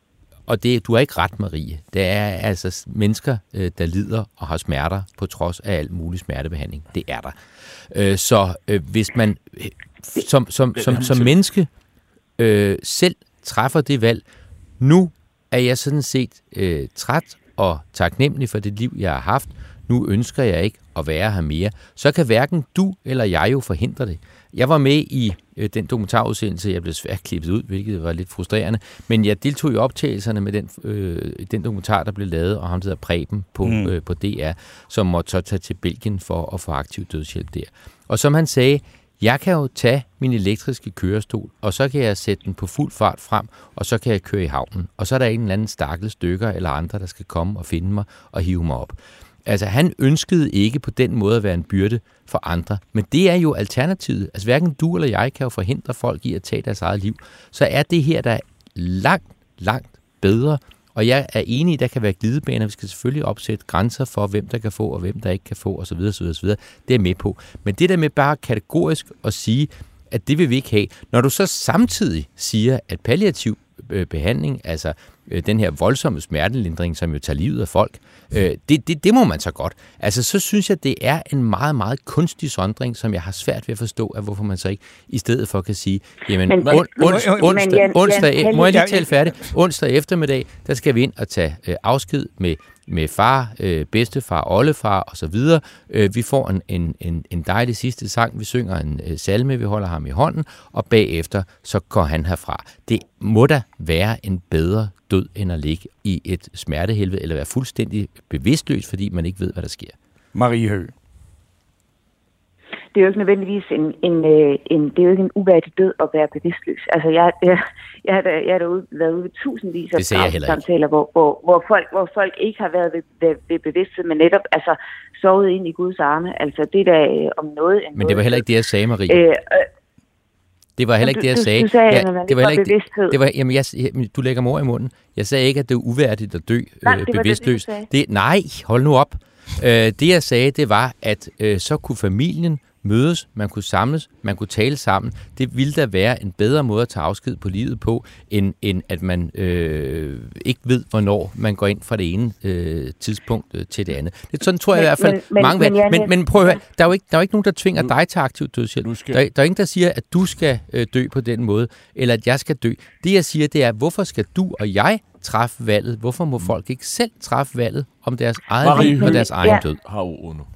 Og det, du har ikke ret, Marie. Det er altså mennesker, øh, der lider og har smerter på trods af alt mulig smertebehandling. Det er der. Øh, så øh, hvis man øh, som, som, som, som menneske øh, selv træffer det valg, nu er jeg sådan set øh, træt og taknemmelig for det liv, jeg har haft. Nu ønsker jeg ikke at være her mere. Så kan hverken du eller jeg jo forhindre det. Jeg var med i øh, den dokumentarudsendelse, jeg blev svært klippet ud, hvilket var lidt frustrerende, men jeg deltog i optagelserne med den, øh, den dokumentar, der blev lavet, og ham der hedder Preben på, mm. øh, på D R, som måtte så tage til Belgien for at få aktiv dødshjælp der. Og som han sagde, jeg kan jo tage min elektriske kørestol, og så kan jeg sætte den på fuld fart frem, og så kan jeg køre i havnen. Og så er der en eller anden stakkels stykker eller andre, der skal komme og finde mig og hive mig op. Altså, han ønskede ikke på den måde at være en byrde for andre, men det er jo alternativet. Altså, hverken du eller jeg kan jo forhindre folk i at tage deres eget liv. Så er det her, der er langt, langt bedre. Og jeg er enig, der kan være glidebaner. Vi skal selvfølgelig opsætte grænser for, hvem der kan få, og hvem der ikke kan få, osv. osv., osv. Det er jeg med på. Men det der med bare kategorisk at sige, at det vil vi ikke have. Når du så samtidig siger, at palliativ behandling, altså den her voldsomme smertelindring, som jo tager livet af folk, det, det, det må man så godt. Altså, så synes jeg, det er en meget, meget kunstig sondring, som jeg har svært ved at forstå, at hvorfor man så ikke i stedet for kan sige, jamen, men, on, ons, men, onsdag, Jan, onsdag, Jan, må jeg lige tale færdigt? Onsdag eftermiddag, der skal vi ind og tage øh, afsked med med far, øh, bedstefar, oldefar og så videre. Øh, vi får en, en, en, en dejlig sidste sang, vi synger en øh, salme, vi holder ham i hånden, og bagefter så går han herfra. Det må da være en bedre død, end at ligge i et smertehelvede, eller være fuldstændig bevidstløs, fordi man ikke ved, hvad der sker. Marie Høgh. Det er jo ikke nødvendigvis en, en, en, det er jo ikke en uværdig død at være bevidstløs. Altså, jeg, jeg, jeg har da, jeg har da ude, været ude ved tusindvis af samtaler, hvor, hvor, hvor, folk, hvor folk ikke har været ved, ved, ved bevidsthed, men netop altså, sovet ind i Guds arme. Altså, det der øh, om noget... Men det var noget, heller ikke det, jeg sagde, Marie. Øh, øh, det var heller ikke du, det, jeg du, sagde. Du sagde, ja, at man det var ikke ikke bevidsthed. Det, det var, jamen, jeg, du lægger mig ord i munden. Jeg sagde ikke, at det er uværdigt at dø nej, øh, det bevidstløst. Det, det, nej, hold nu op. Øh, det, jeg sagde, det var, at øh, så kunne familien mødes, man kunne samles, man kunne tale sammen. Det ville da være en bedre måde at tage afsked på livet på, end, end at man øh, ikke ved, hvornår man går ind fra det ene øh, tidspunkt øh, til det andet. Det sådan tror jeg men, i hvert fald men, mange men, men, men, men prøv at høre, der er jo ikke, der er jo ikke nogen, der tvinger dig til aktiv dødshjælp. Skal... Der, der er ingen, der siger, at du skal øh, dø på den måde, eller at jeg skal dø. Det jeg siger, det er, hvorfor skal du og jeg træffe valget? Hvorfor må folk ikke selv træffe valget om deres eget liv og deres egen død? Har ordet nu.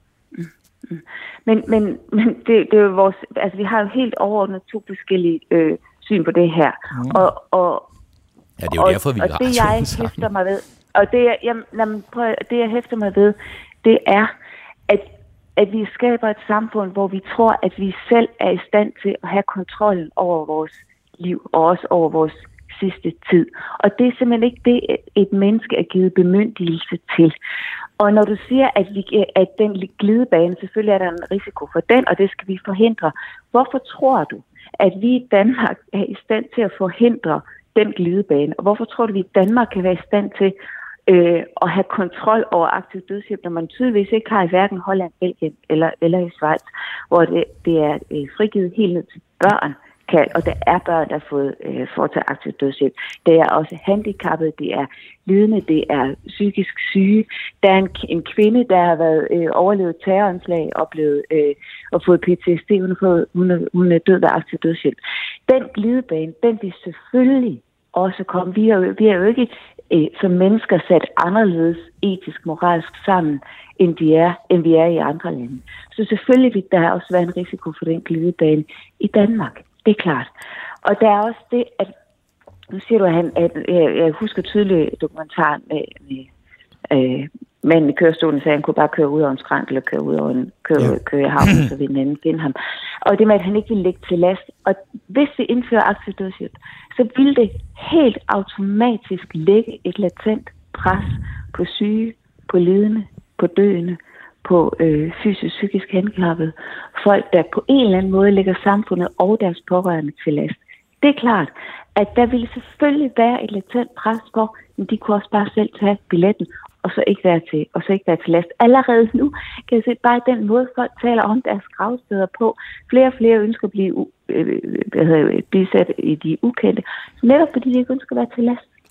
Men, men, men det, det er jo vores, altså vi har jo helt overordnet to forskellige øh, syn på det her. Mm. Og, og, ja, det er jo og, derfor, vi og det jeg hæfter mig ved, og det jeg, jamen, jamen, prøv, det jeg hæfter mig ved, det er, at, at vi skaber et samfund, hvor vi tror, at vi selv er i stand til at have kontrollen over vores liv, og også over vores sidste tid. Og det er simpelthen ikke det, et menneske er givet bemyndigelse til. Og når du siger, at, vi, at den glidebane, selvfølgelig er der en risiko for den, og det skal vi forhindre. Hvorfor tror du, at vi i Danmark er i stand til at forhindre den glidebane? Og hvorfor tror du, at vi i Danmark kan være i stand til øh, at have kontrol over aktiv dødshjælp, når man tydeligvis ikke har i hverken Holland, Belgien eller, eller i Schweiz, hvor det, det er øh, frigivet helt ned til børn? Kan, og der er børn, der har fået øh, foretaget aktiv dødshjælp. Det er også handicappede, det er lidende, det er psykisk syge. Der er en, en kvinde, der har været øh, overlevet terroranslag og, blevet, øh, og fået P T S D, hun er, fået, hun er, hun er død ved aktiv dødshjælp. Den glidebane, den vil selvfølgelig også komme. Vi er jo, vi er jo ikke øh, som mennesker sat anderledes etisk, moralsk sammen, end, de er, end vi er i andre lande. Så selvfølgelig vil der også være en risiko for den glidebane i Danmark. Det er klart. Og der er også det, at nu siger du, at, han, at jeg, jeg husker tydeligt dokumentaren med, med øh, manden i kørestolen, så han kunne bare køre ud over en skrænt, eller køre ud over en køre, ja. køre i havnen, så ville den anden finde ham. Og det med, at han ikke ville lægge til last. Og hvis vi indfører aktiv dødshjælp, så vil det helt automatisk lægge et latent pres på syge, på lidende, på døende, på øh, fysisk, psykisk handicappede, folk, der på en eller anden måde lægger samfundet og deres pårørende til last. Det er klart, at der ville selvfølgelig være et latent pres på, men de kunne også bare selv tage billetten, og så ikke være til, og så ikke være til last. Allerede nu kan jeg se bare den måde, folk taler om deres gravsteder på. Flere og flere ønsker at blive, øh, hvad hedder, blive sat i de ukendte, netop fordi de ikke ønsker at være til last.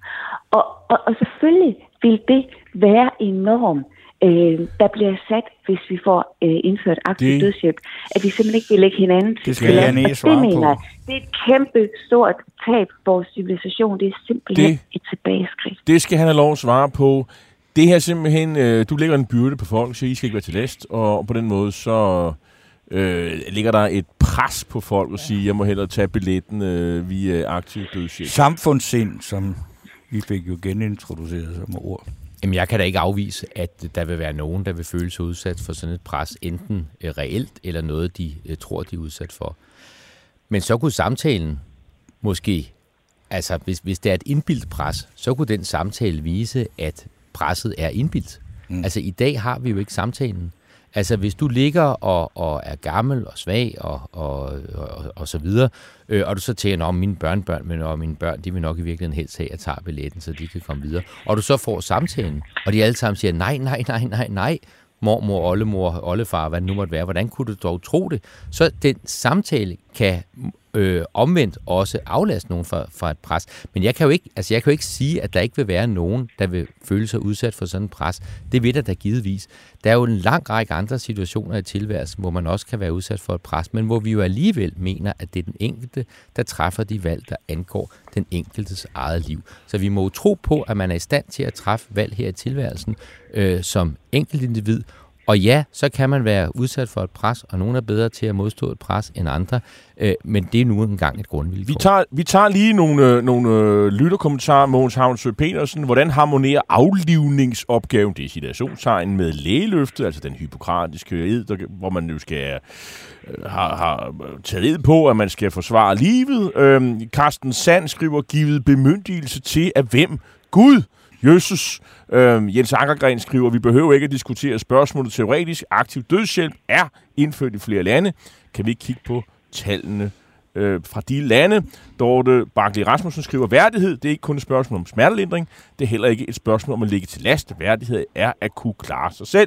Og, og, og selvfølgelig vil det være en norm, øh, der bliver sat, hvis vi får øh, indført aktiv det, dødshjælp, at vi simpelthen ikke vil lægge hinanden til. Det skal jeg nære svare på. Jeg, det er et kæmpe stort tab for vores civilisation. Det er simpelthen det, et tilbageskridt. Det skal han have lov at svare på. Det her simpelthen, øh, du lægger en byrde på folk, så I skal ikke være til last, og på den måde så øh, ligger der et pres på folk og sige, jeg må hellere tage billetten øh, via aktiv dødshjælp. Samfundssind, som vi fik jo genintroduceret som ord. Jamen, jeg kan da ikke afvise, at der vil være nogen, der vil føle sig udsat for sådan et pres, enten øh, reelt eller noget, de øh, tror, de er udsat for. Men så kunne samtalen måske, altså hvis, hvis det er et indbildt pres, så kunne den samtale vise, at presset er indbildt. Mm. Altså i dag har vi jo ikke samtalen. Altså hvis du ligger og, og er gammel og svag og, og, og, og så videre, øh, og du så tænker, om mine børnebørn, men og mine børn, de vil nok i virkeligheden helst have, at jeg tager billetten, så de kan komme videre. Og du så får samtalen, og de alle sammen siger, nej, nej, nej, nej, nej, mormor, oldemor, oldefar, hvad det nu måtte være, hvordan kunne du dog tro det? Så den samtale kan øh, omvendt også aflaste nogen fra, fra et pres. Men jeg kan, jo ikke, altså jeg kan jo ikke sige, at der ikke vil være nogen, der vil føle sig udsat for sådan et pres. Det vil der da givetvis. Der er jo en lang række andre situationer i tilværelsen, hvor man også kan være udsat for et pres, men hvor vi jo alligevel mener, at det er den enkelte, der træffer de valg, der angår den enkeltes eget liv. Så vi må jo tro på, at man er i stand til at træffe valg her i tilværelsen øh, som enkelt individ. Og ja, så kan man være udsat for et pres, og nogen er bedre til at modstå et pres end andre, øh, men det er nu engang et grundvilkår. Vi tager, vi tager lige nogle, nogle øh, lytterkommentarer. Mogens Havnsø Petersen, hvordan harmonerer aflivningsopgaven, det er citationstegn, med lægeløftet, altså den hypokratiske ed, der, hvor man jo skal øh, har, har taget ed på, at man skal forsvare livet. Øh, Carsten Sand skriver, givet bemyndigelse til af hvem? Gud! Jesus. Øh, Jens Ankergren skriver, vi behøver ikke at diskutere spørgsmålet teoretisk. Aktiv dødshjælp er indført i flere lande. Kan vi ikke kigge på tallene øh, fra de lande? Dorte Barkley Rasmussen skriver, værdighed, det er ikke kun et spørgsmål om smertelindring. Det er heller ikke et spørgsmål om at ligge til last. Værdighed er at kunne klare sig selv.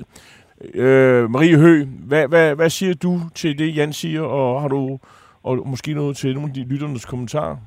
Øh, Marie Høgh, hvad, hvad, hvad siger du til det, Jan siger? Og har du og måske noget til nogle af de lytternes kommentarer?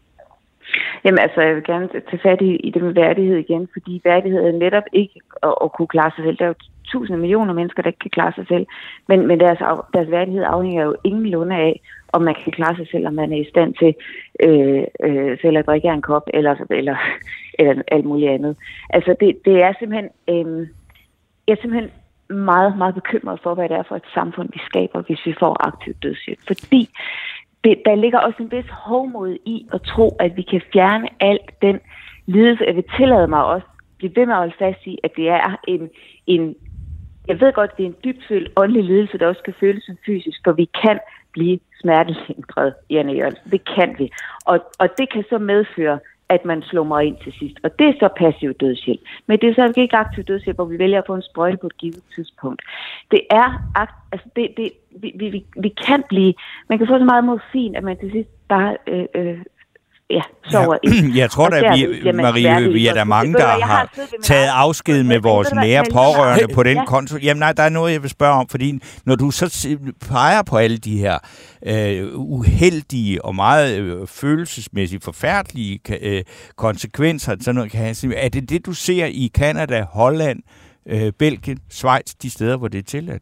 Jamen altså, jeg vil gerne tage fat i, i det med værdighed igen, fordi værdighed er netop ikke at, at kunne klare sig selv. Der er jo tusinde millioner mennesker, der ikke kan klare sig selv, men, men deres, deres værdighed afhænger jo ingenlunde af, om man kan klare sig selv, om man er i stand til øh, øh, selv at drikke en kop, eller, eller, eller alt muligt andet. Altså, det, det er simpelthen... Øh, jeg er simpelthen meget, meget bekymret for, hvad det er for et samfund, vi skaber, hvis vi får aktiv dødshjælp. Fordi det, der ligger også en vis hovmod i at tro, at vi kan fjerne alt den lidelse. Jeg vil tillade mig også blive ved med at holde fast i, at det er en, en jeg ved godt, det er en dybfølt åndelig lidelse, der også kan føles som fysisk, for vi kan blive smertelindret, Janne Jørgensen. Det kan vi. Og, og det kan så medføre, at man slumrer ind til sidst. Og det er så passiv dødshjælp. Men det er så ikke aktiv dødshjælp, hvor vi vælger at få en sprøjte på et givet tidspunkt. Det er, altså det, det, vi, vi, vi kan blive, man kan få så meget morfin, at man til sidst bare øh, øh, ja, sover ja, ind. Jeg tror da, vi, Marie, vi er der mange, der har, har taget afsked med vores nære pårørende på den ja. konto. Jamen nej, der er noget, jeg vil spørge om, fordi når du så peger på alle de her øh, uheldige og meget øh, følelsesmæssigt forfærdelige øh, konsekvenser, sådan noget, kan jeg sige, er det det, du ser i Canada, Holland, øh, Belgien, Schweiz, de steder, hvor det er tilladt?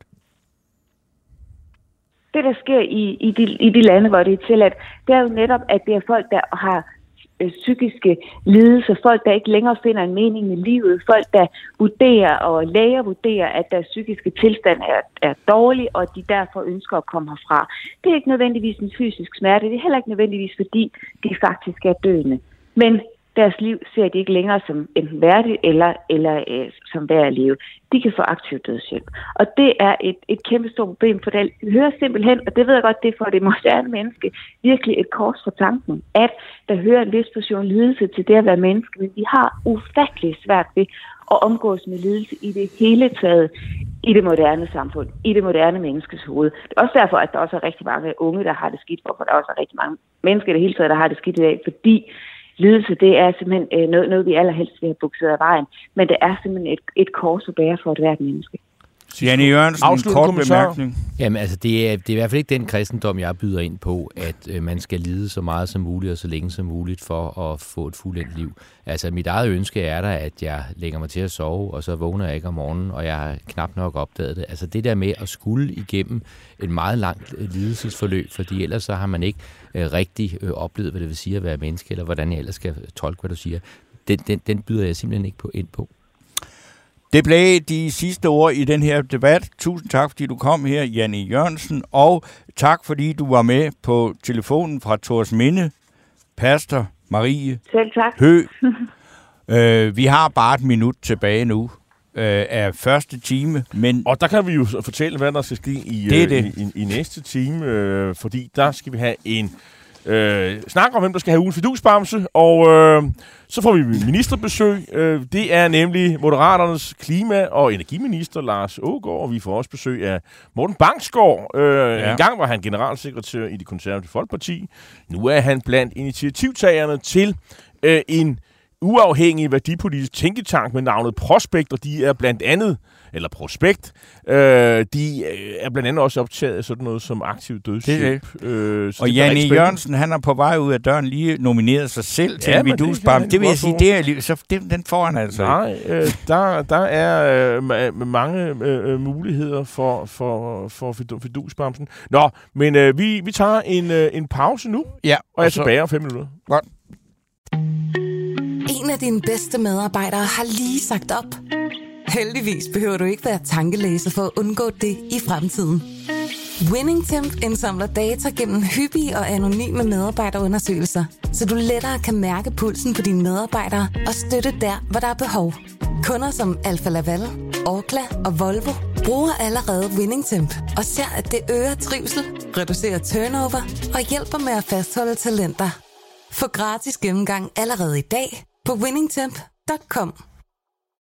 Det, der sker i, i, de, i de lande, hvor det er tilladt, det er jo netop, at det er folk, der har øh, psykiske lidelser, folk, der ikke længere finder en mening med livet, folk, der vurderer og læger vurderer, at deres psykiske tilstand er, er dårlig, og de derfor ønsker at komme herfra. Det er ikke nødvendigvis en fysisk smerte, det er heller ikke nødvendigvis, fordi de faktisk er døende. Men deres liv ser de ikke længere som enten værdigt eller, eller øh, som værd at leve. De kan få aktiv dødshjælp. Og det er et, et kæmpe stort problem, for det hører simpelthen, og det ved jeg godt, det er for det moderne menneske, virkelig et kors for tanken, at der hører en vis portion lidelse til det at være menneske, men vi har ufattelig svært ved at omgås med lidelse i det hele taget i det moderne samfund, i det moderne menneskes hoved. Det er også derfor, at der også er rigtig mange unge, der har det skidt, hvorfor der også er rigtig mange mennesker i det hele taget, der har det skidt i dag, fordi lidelse, det er simpelthen øh, noget, noget, vi allerhelst vil have bukset af vejen. Men det er simpelthen et, et kors at bære for et hvert menneske. Janne Jørgensen, kort bemærkning. Jamen altså, det er, det er i hvert fald ikke den kristendom, jeg byder ind på, at øh, man skal lide så meget som muligt og så længe som muligt for at få et fuldendt liv. Altså, mit eget ønske er der, at jeg lægger mig til at sove, og så vågner jeg ikke om morgenen, og jeg har knap nok opdaget det. Altså, det der med at skulle igennem et meget langt lidelsesforløb, fordi ellers så har man ikke øh, rigtig øh, oplevet, hvad det vil sige at være menneske, eller hvordan jeg ellers skal tolke, hvad du siger. Den, den, den byder jeg simpelthen ikke på ind på. Det blev de sidste ord i den her debat. Tusind tak, fordi du kom her, Janne Jørgensen, og tak, fordi du var med på telefonen fra Thorsminde, pastor Marie Selv tak. Hø. øh, vi har bare et minut tilbage nu øh, af første time, men... Og der kan vi jo fortælle, hvad der skal ske i, det det. Øh, i, i, i næste time, øh, fordi der skal vi have en øh, snak om, hvem der skal have ugens fidusbamse, og øh, så får vi ministerbesøg. Øh, det er nemlig Moderaternes klima- og energiminister, Lars Aagaard, og vi får også besøg af Morten Bangsgaard. Øh, ja. En gang var han generalsekretær i Det Konservative Folkeparti. Nu er han blandt initiativtagerne til øh, en uafhængig værdipolitisk tænketank med navnet Prospekt, og de er blandt andet, eller Prospekt, øh, de er blandt andet også optaget af sådan noget som aktiv dødshjælp. Det øh, og Janne Jørgensen, han er på vej ud af døren lige nomineret sig selv til ja, en vidusbam. Det, det vil jeg sige, det er, så den, den får han altså. Nej, øh, der, der er øh, mange øh, muligheder for, for, for fidusbamsen. Nå, men øh, vi, vi tager en, øh, en pause nu, ja, og, og jeg er så... tilbage om fem minutter. Godt. En af dine bedste medarbejdere har lige sagt op. Heldigvis behøver du ikke være tankelæser for at undgå det i fremtiden. WinningTemp indsamler data gennem hyppige og anonyme medarbejderundersøgelser, så du lettere kan mærke pulsen på dine medarbejdere og støtte der, hvor der er behov. Kunder som Alfa Laval, Orkla og Volvo bruger allerede WinningTemp og ser, at det øger trivsel, reducerer turnover og hjælper med at fastholde talenter. Få gratis gennemgang allerede i dag på winningtemp punktum com.